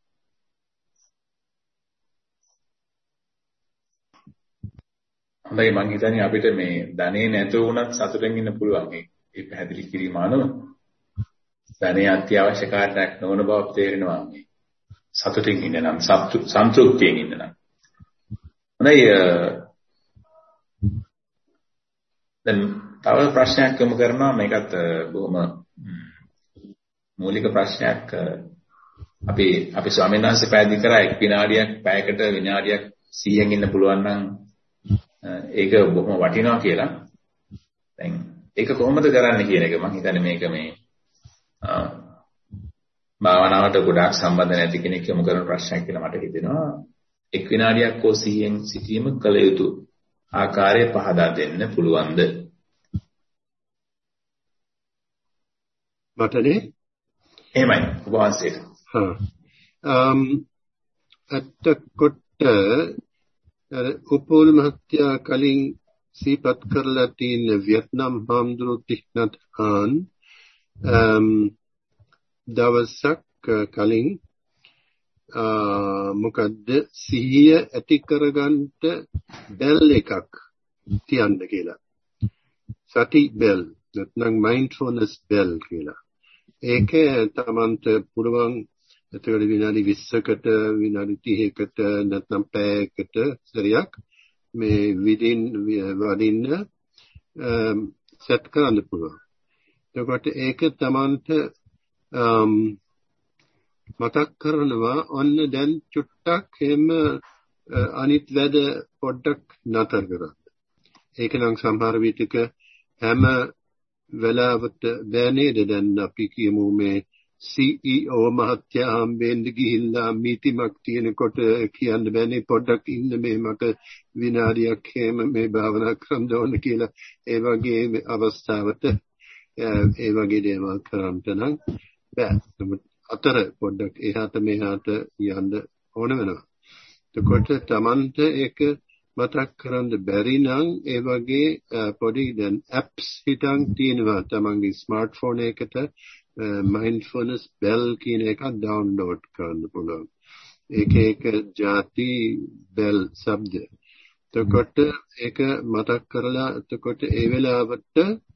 හොඳයි මම හිතන්නේ අපිට මේ ධනෙ නැතුව වුණත් සතුටෙන් ඉන්න පුළුවන්. ඒ පැහැදිලි කිරීම අනුව ධනෙ අත්‍යවශ්‍ය කාර්යයක් නොවන බව තේරෙනවා මේ. සතුටින් ඉන්න නම් සන්තුෂ්තියෙන් ඉන්න නම්. හොඳයි දැන් තව ප්‍රශ්නයක් යොමු කරනවා මේකත් බොහොම මූලික ප්‍රශ්නයක්. අපි අපි ස්වාමීන් වහන්සේ පැහැදිලි කරා එක් විනාඩියක් පැයකට විනාඩියක් සීයෙන් ඉන්න පුළුවන් නම් ඒක බොහොම වටිනවා කියලා. දැන් ඒක කොහොමද කරන්නේ කියන එක මම හිතන්නේ මේක මේ භාවනාවට ගොඩාක් සම්බන්ධ නැති කෙනෙක් යොමු කරන ප්‍රශ්නයක් කියලා මට හිතෙනවා. එක් විනාඩියක් හෝ සීයෙන් සිටීම කළ යුතු ආකාරය පහදා දෙන්න පුළුවන්ද? මටනේ එහෙමයි ඔබ වහන්සේට. හා අම් අත්තකොට උපෝල් මහත්තයා කලින් සිපත් කරලා තියෙන වියට්නාම් හාමුදුරුවෝ තික්නත් හාන් අම් දවසක් කලින් මොකද්ද සිහිය ඇති කරගන්න බෙල් එකක් තියන්න කියලා. සති බෙල් නැත්නම් මයින්ඩ්ෆුල්නස් බෙල් කියලා. ඒකේ තමන්ට පුළුවන් එතකොට විනාඩි විස්සකට විනාඩි තිහකට නැත්නම් පැයකට සරියක් මේ විදින් වඩින්න සෙට් කරන්න පුළුවන්. එතකොට ඒක තමන්ට මතක් කරනවා ඔන්න දැන් චුට්ටක් එහෙම අනිත් වැඩ පොඩ්ඩක් නතර කරන්න. ඒක නම් සමහර විටක හැම වෙලාවට බෑ නේද? දැන් අපි කියමු මේ C E O මහත්තයා හම්බෙන්න ගිහිල්ලා මීටිමක් තියෙනකොට කියන්න බෑනේ පොඩ්ඩක් ඉන්න මේ මට විනාඩියක් එහෙම මේ භාවනා කරන්න ඕන කියලා. ඒ වගේ අවස්ථාවට ඒ වගේ දේවල් කරන්න නම් බෑ. අතර පොඩ්ඩක් එහාට මෙහාට යන්න ඕන වෙනවා. එතකොට Tamanට ඒක මතක් කරන්න බැරි නම් ඒ වගේ පොඩි දැන් apps හිටන් තියෙනවා Tamanගේ ස්මාර්ට්ෆෝන් එකට mindfulness bell කියන එක download කරන්න පුළුවන්. ඒක එක ಜಾති bell શબ્ද. එතකොට ඒක මතක් කරලා එතකොට ඒ වෙලාවට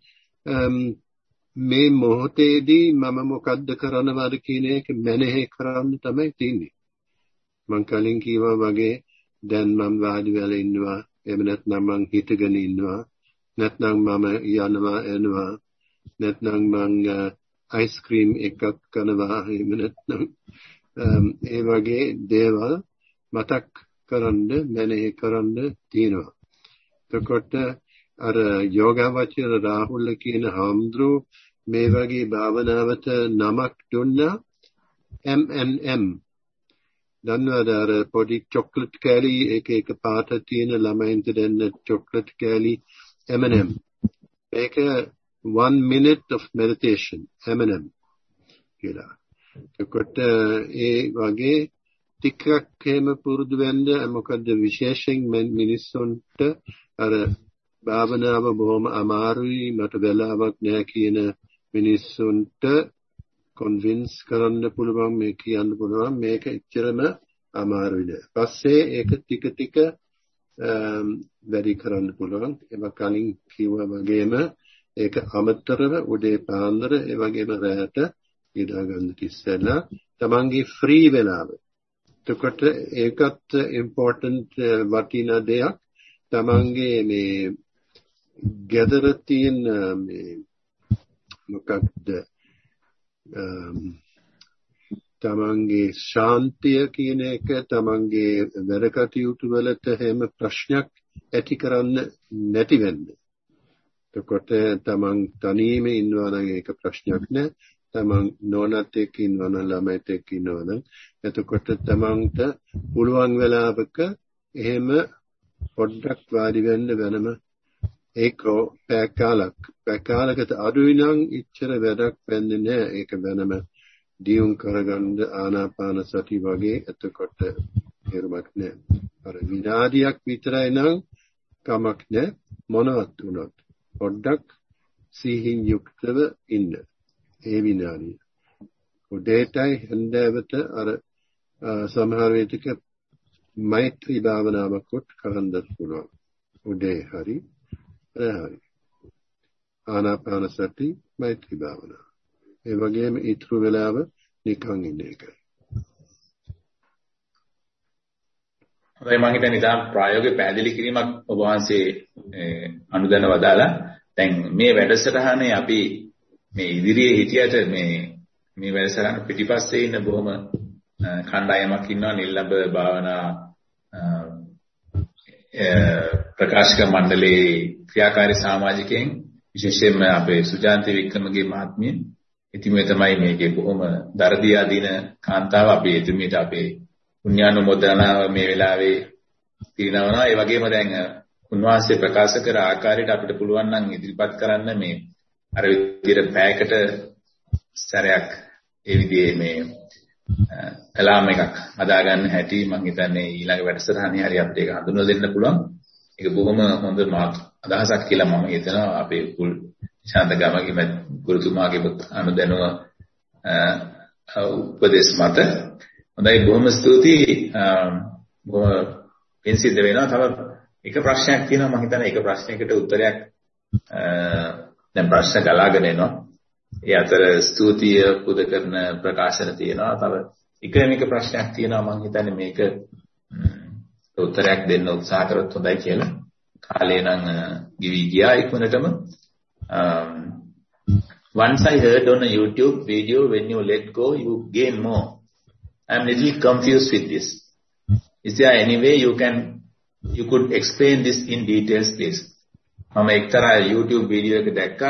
මේ මොහොතේදී මම මොකද්ද කරනවද කියන එක මැනෙහි කරන්න තමයි තියෙන්නේ. මං කලින් කිව්වා වගේ දැන් මම වාඩි වෙලා ඉන්නවා, එහෙම නැත්නම් මං හිටගෙන ඉන්නවා, නැත්නම් මම යනවා එනවා, නැත්නම් මං අයිස්ක්‍රීම් එකක් කනවා, එහෙම නැත්නම් ඒ වගේ දේවල් මතක් කරන්න මැනෙහි කරන්න තියෙනවා. එතකොට අර යෝගාවචර රාහුල කියන හාමුදුරුවෝ මේ වගේ භාවනාවට නමක් දුන්නා M and M. දන්නවද අර පොඩි චොක්ලට් කෑලි එක එක පාට තියෙන ළමයින්ට දෙන්න චොක්ලට් කෑලි M and M. මේක one minute of meditation M and M කියලා. එතකොට ඒ වගේ ටිකක් එහෙම පුරුදු වෙන්න මොකද විශේෂයෙන් මිනිස්සුන්ට අර භාවනාව බොහොම අමාරුයි මට වෙලාවක් නෑ කියන මිනිස්සුන්ට කන්වින්ස් කරන්න පුළුවන් මේ කියන්න පුළුවන් මේක එච්චරම අමාරුයි නෑ. පස්සේ ඒක ටික ටික වැඩි කරන්න පුළුවන්. ඒක කලින් කිව්වා වගේම ඒක අමතරව උදේ පාන්දර ඒ වගේම රැයට ඉඳා ගන්න ඉස්සෙල්ලා තමන්ගේ ෆ්‍රී වෙලාව. එතකොට ඒකත් ඉම්පෝටන්ට් වටිනා දෙයක්. තමන්ගේ මේ ගෙදර තියෙන මේ මොකක්ද තමන්ගේ ශාන්තිය කියන එක තමන්ගේ වැඩ කටයුතු වලට හැම ප්‍රශ්නයක් ඇති කරන්න නැති වෙන්න. එතකොට තමන් තනියම ඉන්නවා නම් ඒක ප්‍රශ්නයක් නෑ. තමන් නෝනත් එක්ක ඉන්නවා නම් ළමයිත් එක්ක ඉන්නවා නම් එතකොට තමන්ට පුළුවන් වෙලාවක එහෙම පොඩ්ඩක් වාඩි වෙන්න වෙනම ඒක පැකාලක් පැකාලකට අඩුයි නම් ඉච්චර වැඩක් වෙන්නේ නැහැ. ඒක වෙනම දියුම් කරගන්න ආනාපාන සති වගේ එතකොට හේරුමක් නැහැ. අර විනාඩියක් විතරයි නම් කමක් නැහැ. මොනවත් වුණත් පොඩ්ඩක් සිහින් යුක්තව ඉන්න. ඒ විනාඩිය. උදේටයි හන්දෑවට අර සමහර විටක මෛත්‍රී භාවනාවක් කොට කරන්නත් පුළුවන්. උදේ හරි රාහරි. ආනාපාන සති මෛත්‍රී භාවනාව. ඒ වගේම ඊතුරු වෙලාව නිකන් ඉන්න එකයි. හොඳයි මම හිතන්නේ ඉතින් ප්‍රායෝගික පැහැදිලි කිරීමක් ඔබ වහන්සේ අනුදැන වදාලා. දැන් මේ වැඩසටහනේ අපි මේ ඉදිරියේ හිටියට මේ මේ වැඩසටහන පිටිපස්සේ ඉන්න බොහොම කණ්ඩායමක් ඉන්නවා නිල්ලඹ භාවනා ප්‍රකාශක මණ්ඩලයේ ක්‍රියාකාරී සමාජිකයන් විශේෂයෙන්ම අපේ සුජාන්ති වික්‍රමගේ මහත්මිය. ඉතින් මේ තමයි මේකේ බොහොම දරදී අදින කාන්තාව අපි එතුමියට අපේ පුණ්‍යානුමෝදනාව මේ වෙලාවේ පිරිනවනවා. ඒ වගේම දැන් උන්වහන්සේ ප්‍රකාශ කර ආකාරයට අපිට පුළුවන් නම් ඉදිරිපත් කරන්න මේ අර විදිහට පැයකට සැරයක් ඒ විදිහේ මේ කලාම එකක් හදාගන්න හැටි මම හිතන්නේ ඊළඟ වැඩසටහනේ හරි අපිට ඒක හඳුන්වලා දෙන්න පුළුවන්. ඒක බොහොම හොඳ අදහසක් කියලා මම හිතනවා අපේ කුල් ශාන්ත ගමගේ ගුරුතුමාගේ අනුදැනුව උපදේශ මත. හොඳයි බොහොම ස්තුතියි. බොහොම පින් සිද්ධ වෙනවා. තව එක ප්‍රශ්නයක් තියෙනවා මම හිතන්නේ එක ප්‍රශ්නයකට උත්තරයක් දැන් ප්‍රශ්න ගලාගෙන එනවා. ඒ අතර ස්තුතිය පුද කරන ප්‍රකාශන තියෙනවා. තව එක මේක ප්‍රශ්නයක් තියෙනවා මම හිතන්නේ මේක උත්තරයක් දෙන්න උත්සාහ කරොත් හොඳයි කියලා. කාලේ නම් ගිවි ගියා ඉක්මනටම. Once I heard on a YouTube video when you let go you gain more. I am little confused with this. Is there any way you can you could explain this in details please? මම එක්තරා YouTube වීඩියෝ එකක දැක්කා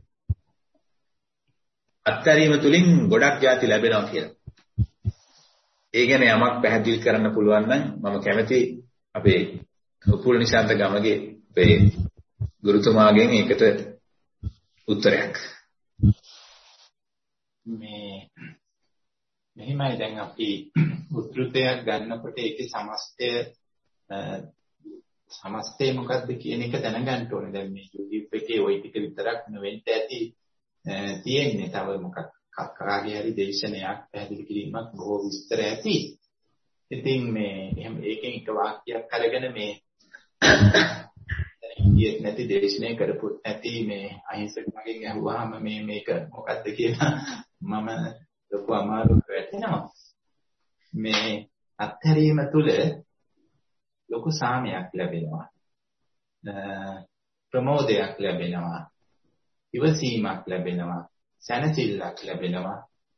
අත්හැරීම තුලින් ගොඩක් යාති ලැබෙනවා කියලා. ඒ ගැන යමක් පැහැදිලි කරන්න පුළුවන් නම් මම කැමැති අපේ උපුල් නිශාන්ත ගමගේ අපේ ගුරුතුමාගෙන් ඒකට උත්තරයක්. මේ මෙහිමයි දැන් අපි උද්ෘතයක් ගන්නකොට ඒකේ සමස්තය සමස්තය මොකක්ද කියන එක දැනගන්න ඕනේ. දැන් මේ YouTube එකේ ওই ටික විතරක් නෙවෙන්න ඇති තියෙන්නේ. තව මොකක් කක්කාගේ හරි දේශනයක් පැහැදිලි කිරීමක් බොහෝ විස්තර ඇති. ඉතින් මේ එහෙම ඒකෙන් එක වාක්‍යයක් අරගෙන මේ ඉතින් නැති දේශනය කරපොත් නැති මේ අහිංසක මගෙන් අහුවාම මේ මේක මොකක්ද කියලා මම ලොකු අමාරුවක් වැටෙනවා. මේ අත්හැරීම තුළ ලොකු සාමයක් ලැබෙනවා. ප්‍රමෝදයක් ලැබෙනවා. ඉවසීමක් ලැබෙනවා. සැනසෙල්ලක් ලැබෙනවා.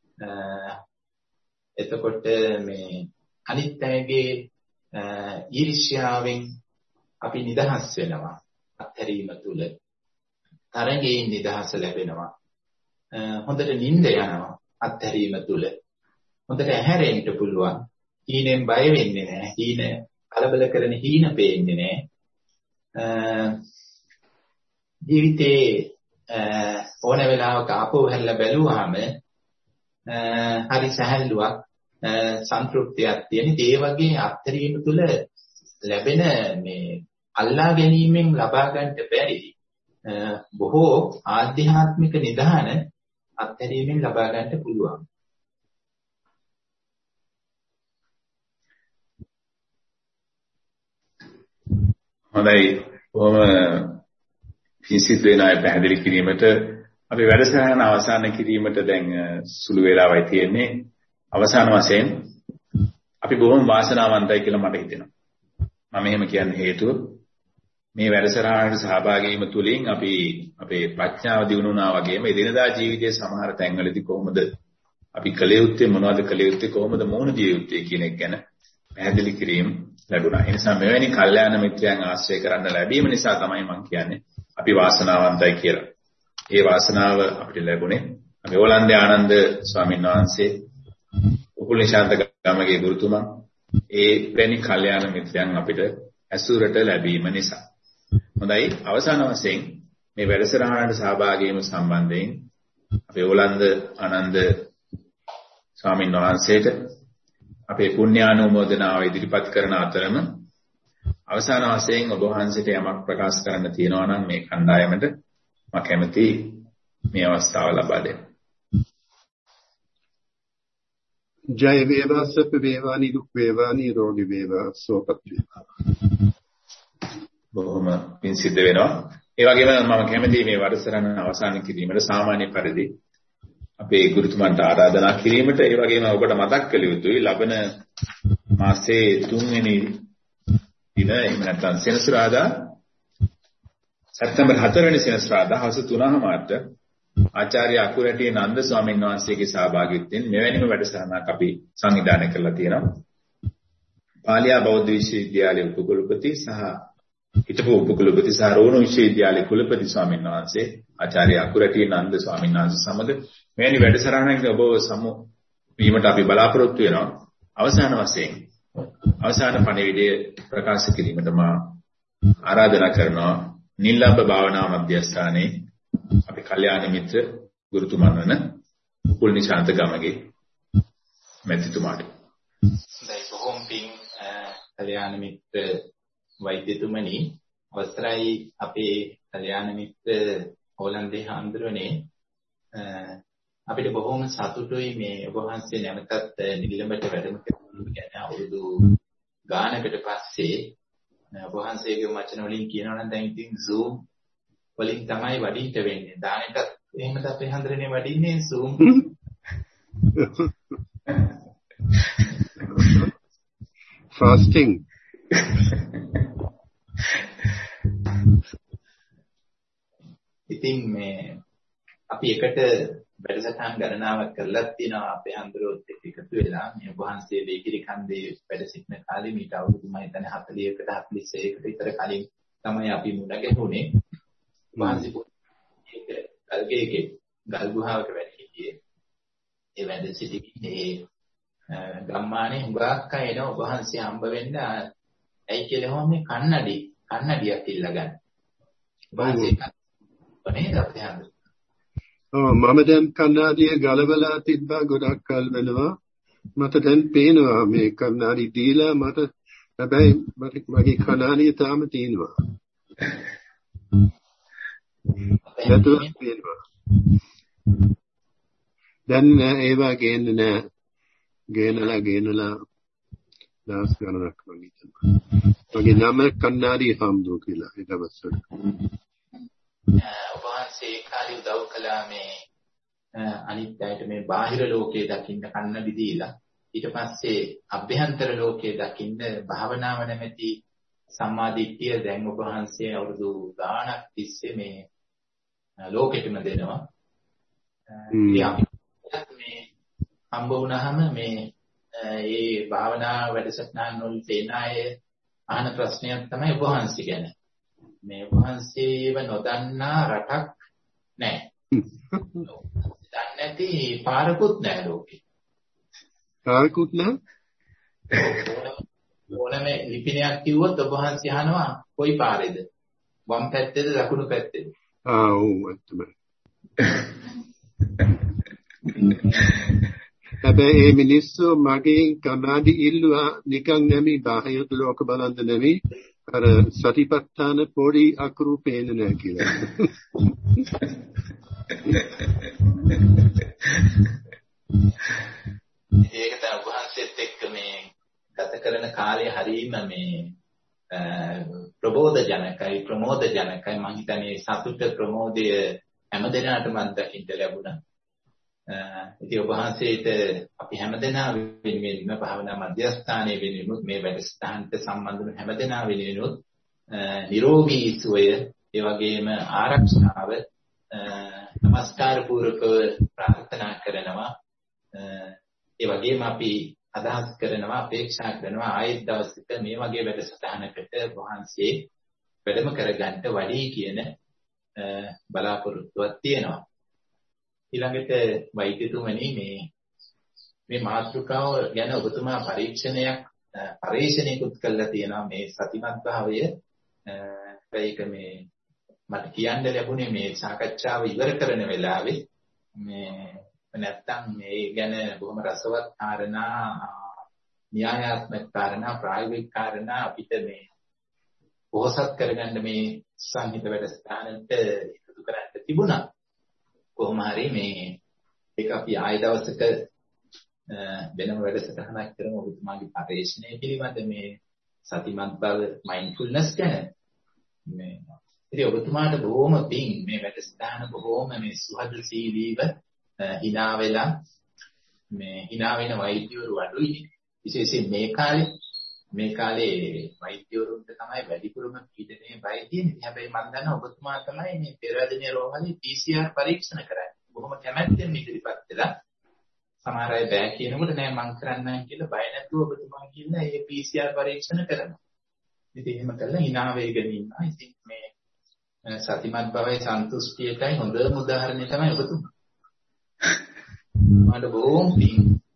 එතකොට මේ අනිත් අයගේ ඊර්ෂ්‍යාවෙන් අපි නිදහස් වෙනවා. අත්හැරීම තුළ තරංගයෙන් නිදහස ලැබෙනවා. හොඳට නිින්ද යනවා. අත්හැරීම තුළ හොඳට ඇහැරෙන්න පුළුවන්. හීනෙන් බය වෙන්නේ නැහැ. හීන කලබල කරන හීන පේන්නේ නැහැ. ජීවිතේ ඕන වෙලාවක ආපහු හැල්ල බැලුවාම හරි සැහැල්ලුවක් සන්තුෂ්තියක් තියෙන. ඒ වගේ අත්හැරීම තුළ ලැබෙන මේ අල්ලා ගැනීමෙන් ලබා ගන්නට බැරි බොහෝ ආධ්‍යාත්මික නිදහන අත්හැරීමෙන් ලබා ගන්නට පුළුවන්. හොඳයි. කොහොම පිසිත් වෙන අය පැහැදිලි කිරීමට අපි වැඩසටහන අවසන් කිරීමට දැන් සුළු වේලාවයි තියෙන්නේ. අවසාන වශයෙන් අපි බොහොම වාසනාවන්තයි කියලා මට හිතෙනවා. මම එහෙම කියන්න හේතුව මේ වැඩසටහනට සහභාගී වීම තුළින් අපි අපේ ප්‍රඥාව දියුණු වුණා වගේම එදිනදා ජීවිතයේ සමහර තැන්වලදී කොහොමද අපි කළ යුත්තේ මොනවද කළ යුත්තේ කොහොමද මොන දිය යුත්තේ කියන එක ගැන පැහැදිලි කිරීම ලැබුණා. ඒ නිසා මෙවැනි කල්යාණ මිත්‍රයන් ආශ්‍රය කරන්න ලැබීම නිසා තමයි මම කියන්නේ අපි වාසනාවන්තයි කියලා. ඒ වාසනාව අපිට ලැබුණේ අපි ඕලන්දේ ආනන්ද ස්වාමීන් වහන්සේ උපුල් නිශාන්ත ගමගේ ගුරුතුමා ඒ වෙනි කල්යාණ මිත්‍රයන් අපිට ඇසුරට ලැබීම නිසා. හොඳයි. අවසාන වශයෙන් මේ වැඩසටහනට සහභාගී වීම සම්බන්ධයෙන් අපේ ඕලන්ද ආනන්ද ස්වාමීන් වහන්සේට අපේ පුණ්‍යානුමෝදනාව ඉදිරිපත් කරන අතරම අවසාන වශයෙන් ඔබ වහන්සේට යමක් ප්‍රකාශ කරන්න තියෙනවා නම් මේ කණ්ඩායමට මම කැමති මේ අවස්ථාව ලබා දෙන්න. ජය වේවා සප් වේවා නිදුක් වේවා නිරෝගී වේවා සුවපත් වේවා. බොහොම පිං සිද්ධ වෙනවා. ඒ වගේම මම කැමති මේ වැඩසටහන අවසන් කිරීමට සාමාන්‍ය පරිදි අපේ ගුරුතුමන්ට ආරාධනා කිරීමට ඒ වගේම ඔබට මතක් කළ යුතුයි ලබන මාසයේ තුන්වෙනි දින එහෙම නැත්නම් සෙනසුරාදා සැප්තැම්බර් හතරවෙනි සෙනසුරාදා හවස තුනමාරට ආචාර්ය අකුරැටි නන්ද ස්වාමීන් වහන්සේගේ සහභාගීත්වයෙන් මෙවැනිම වැඩසටහනක් අපි සංවිධානය කරලා තියෙනවා. පාලියා බෞද්ධ විශ්වවිද්‍යාලයේ උපකුලපති සහ හිටපු උපකුලපති සහ රෝණ විශ්වවිද්‍යාලයේ කුලපති ස්වාමීන් වහන්සේ ආචාර්ය අකුරැටි නන්ද ස්වාමීන් වහන්සේ සමග මෙවැනි වැඩසටහනක ඔබ සමු වීමට අපි බලාපොරොත්තු වෙනවා. අවසාන වශයෙන් අවසාන පණිවිඩය ප්‍රකාශ කිරීමට මා ආරාධනා කරනවා නිල්ලම්බ භාවනා මධ්‍යස්ථානයේ අපි කල්යාණ මිත්‍ර ගුරුතුමන් වන උපුල් නිශාන්ත ගමගේ මෙතිතුමාට. දැන් කොහොම පින් කල්යාණ මිත්‍ර වෛද්‍යතුමනි අවසරයි අපේ කල්යාණ මිත්‍ර හොලන්දේ හාමුදුරනේ අපිට බොහොම සතුටුයි මේ ඔබ වහන්සේ නැවතත් නිලඹට වැඩම කරන ගැන අවුරුදු ගානකට පස්සේ ඔබ වහන්සේගේ වචන වලින් කියනවා නම් දැන් ඉතින් Zoom වලින් තමයි වඩින්න වෙන්නේ. දානෙටත් එහෙමද අපේ හන්දරනේ වඩින්නේ Zoom. Fasting. ඉතින් මේ අපි එකට වැඩසටහන් ගණනාවක් කරලා තියෙනවා අපේ හන්දරොත් එක්ක එකතු වෙලා මේ ඔබ වහන්සේ වේගිරි කන්දේ වැඩ සිටින කාලේ මීට අවුරුදු මම හිතන්නේ හතළිහකට හතළිහකට විතර කලින් තමයි අපි මුණ ගැහුනේ. වහන්සේ ඒක ගල්ගේකේ ගල් ගුහාවක වැඩ සිටියේ. ඒ වැඩ සිටින්නේ ගම්මානේ හුඟක් අය එන ඔබ වහන්සේ හම්බ වෙන්න ඇයි කියලා මේ කන්නඩි කන්නඩියක් ඉල්ල ගන්න. වහන්සේ කන්නේ අපේ හන්දර ඔව් මම දැන් කන්නාඩිය ගලවලා තිබ්බා ගොඩක් කල් වෙනවා මට දැන් පේනවා මේ කන්නාඩි දීලා මට හැබැයි මගේ කන්නාඩිය තාම තියෙනවා නැතුව පේනවා දැන් ඒවා ගේන්නේ නැහැ ගේනලා ගේනලා දවස් ගණනක් වගේ තමයි මගේ නම කන්නාඩි හම්දු කියලා ඒ දවස්වල ඔබ වහන්සේ කාලේ උදව් කළා මේ අනිත් අයට මේ බාහිර ලෝකයේ දකින්න කන්නඩි දීලා ඊට පස්සේ අභ්‍යන්තර ලෝකයේ දකින්න භාවනාව නැමැති සම්මාදිට්ඨිය දැන් ඔබ වහන්සේ අවුරුදු ගාණක් තිස්සේ මේ ලෝකෙටම දෙනවා. මේ හම්බ වුණාම මේ ඒ භාවනා වැඩසටහන් වලට එන අය අහන ප්‍රශ්නයක් තමයි ඔබ වහන්සේ ගැන. මේ වහන්සේව නොදන්නා රටක් නැහැ. දන්නේ නැති පාරකුත් නැහැ ලෝකේ. පාරකුත් නැහැ? ඕනම ලිපිනයක් කිව්වොත් ඔබ වහන්සේ අහනවා කොයි පාරේද? වම් පැත්තේද දකුණු පැත්තේද? ආ ඔව් ඇත්තමයි. හැබැයි මේ මිනිස්සු මගෙන් කනාඩි ඉල්ලුවා නිකන් නෙමෙයි බාහිර ලෝක බලන්න නෙමෙයි අර සතිපට්ඨාන පොඩි අකුරු පේන්නේ නැහැ කියලා. ඒක තමයි වහන්සේත් එක්ක මේ ගත කරන කාලය හරීම මේ ප්‍රබෝධ ජනකයි ප්‍රමෝද ජනකයි මම හිතන්නේ සතුට ප්‍රමෝදය හැමදෙනාටම අත්දකින්න ලැබුණා. ඉතින් ඔබ වහන්සේට අපි හැමදෙනා වෙනුවෙන්ම භාවනා මධ්‍යස්ථානයේ වෙනුවෙන් මේ වැඩසටහනට සම්බන්ධ වන හැමදෙනා වෙනුවෙන් නිරෝගී සුවය ඒ වගේම ආරක්ෂාව නමස්කාර පූර්වකව ප්‍රාර්ථනා කරනවා. ඒ වගේම අපි අදහස් කරනවා අපේක්ෂා කරනවා ආයෙත් දවසක මේ වගේ වැඩසටහනකට වහන්සේ වැඩම කරගන්න වඩී කියන බලාපොරොත්තුවක් තියෙනවා. ඊළඟට වෛද්‍යතුමනි මේ මේ මාතෘකාව ගැන ඔබතුමා පරීක්ෂණයක් පරීක්ෂණයකුත් කළා තියෙනවා මේ සතිමත් භාවය ඒක මේ මට කියන්න ලැබුණේ මේ සාකච්ඡාව ඉවර කරන වෙලාවේ මේ නැත්තම් මේ ගැන බොහොම රසවත් කාරණා න්‍යායාත්මක කාරණා ප්‍රායෝගික කාරණා අපිට මේ පොහොසත් කරගන්න මේ සංහිත වැඩසටහනට එකතු එකතු කරන්න තිබුණා. කොහොම හරි මේ ඒක අපි ආය දවසක වෙනම වැඩසටහනක් කරමු ඔබතුමාගේ පරිශ්‍රණය පිළිබඳ මේ සතිමත් බව මයින්ඩ්ෆුල්නස් ගැන. මේ ඉතින් ඔබතුමාට බොහොම පිං මේ වැඩසටහන බොහොම මේ සුහදශීලීව hina වෙලා මේ hina වෙන වෛද්‍යවරු අඩුයි. විශේෂයෙන් මේ කාලේ මේ කාලේ වෛද්‍යවරුන්ට තමයි වැඩිපුරම පීඩනයේ බය තියෙන්නේ. හැබැයි මම දන්නවා ඔබතුමා තමයි මේ පෙරදිනේ රෝහලේ පී සී ආර් පරීක්ෂණ කරන්නේ. බොහොම කැමැත්තෙන් ඉදිරිපත් වෙලා සමහර අය බෑ කියනකොට නෑ මං කරන්නේ කියලා බය නැතුව ඔබතුමා කියන මේ පී සී ආර් පරීක්ෂණ කරනවා. ඉතින් එහෙම කළා hina වෙගෙන ඉන්නවා. ඉතින් මේ සතිමත් බවයි සන්තුෂ්ටියටයි හොඳම උදාහරණය තමයි ඔබතුමා. මට බොහොම පිං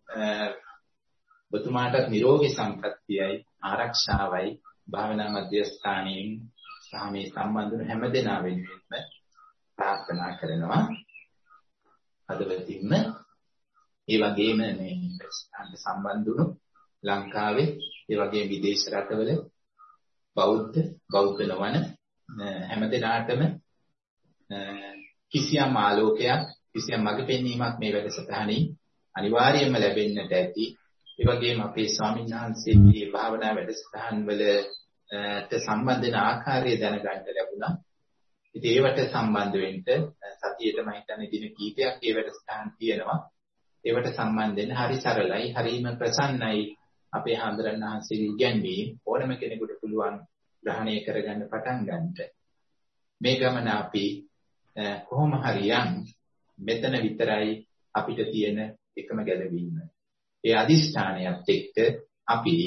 ඔබතුමාට නිරෝගී සම්ප්‍රත්‍යයයි ආරක්ෂාවයි භාවනා මධ්‍යස්ථානයෙන් සහ මේ සම්බන්ධ හැම දෙනා වෙනුවෙන්ම ප්‍රාර්ථනා කරනවා. අදවතින්ම ඒ වගේම මේ ප්‍රශ්නන්ට සම්බන්ධ වුණු ලංකාවේ ඒ වගේම විදේශ රටවල බෞද්ධ බෞද්ධ නොවන හැම දෙනාටම කිසියම් ආලෝකයක් කිසියම් මඟ පෙන්වීමක් මේ වැඩසටහනින් අනිවාර්යයෙන්ම ලැබෙන්නට ඇති. ඒ වගේම අපේ ස්වාමීන් වහන්සේගේ භාවනා වැඩසටහන් වලට සම්බන්ධ වෙන ආකාරය දැනගන්න ලැබුණා. ඉතින් ඒවට සම්බන්ධ වෙන්න සතියේට මම හිතන්නේ දින කීපයක් ඒ වැඩසටහන් තියෙනවා. ඒවට සම්බන්ධ වෙන්න හරි සරලයි, හරිම ප්‍රසන්නයි. අපේ හාමුදුරන් වහන්සේගේ ඉගැන්වීම ඕනම කෙනෙකුට පුළුවන් ග්‍රහණය කරගන්න පටන් ගන්නට. මේ ගමන අපි කොහොම හරි යන් මෙතන විතරයි අපිට තියෙන එකම ගැළවීම. ඒ අදිෂ්ඨානයත් එක්ක අපි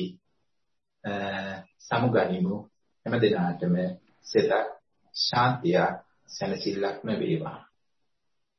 සමුගනිමු. හැම දිනාටම සිත ශාන්තිය සැනසෙල්ලක්ම වේවා.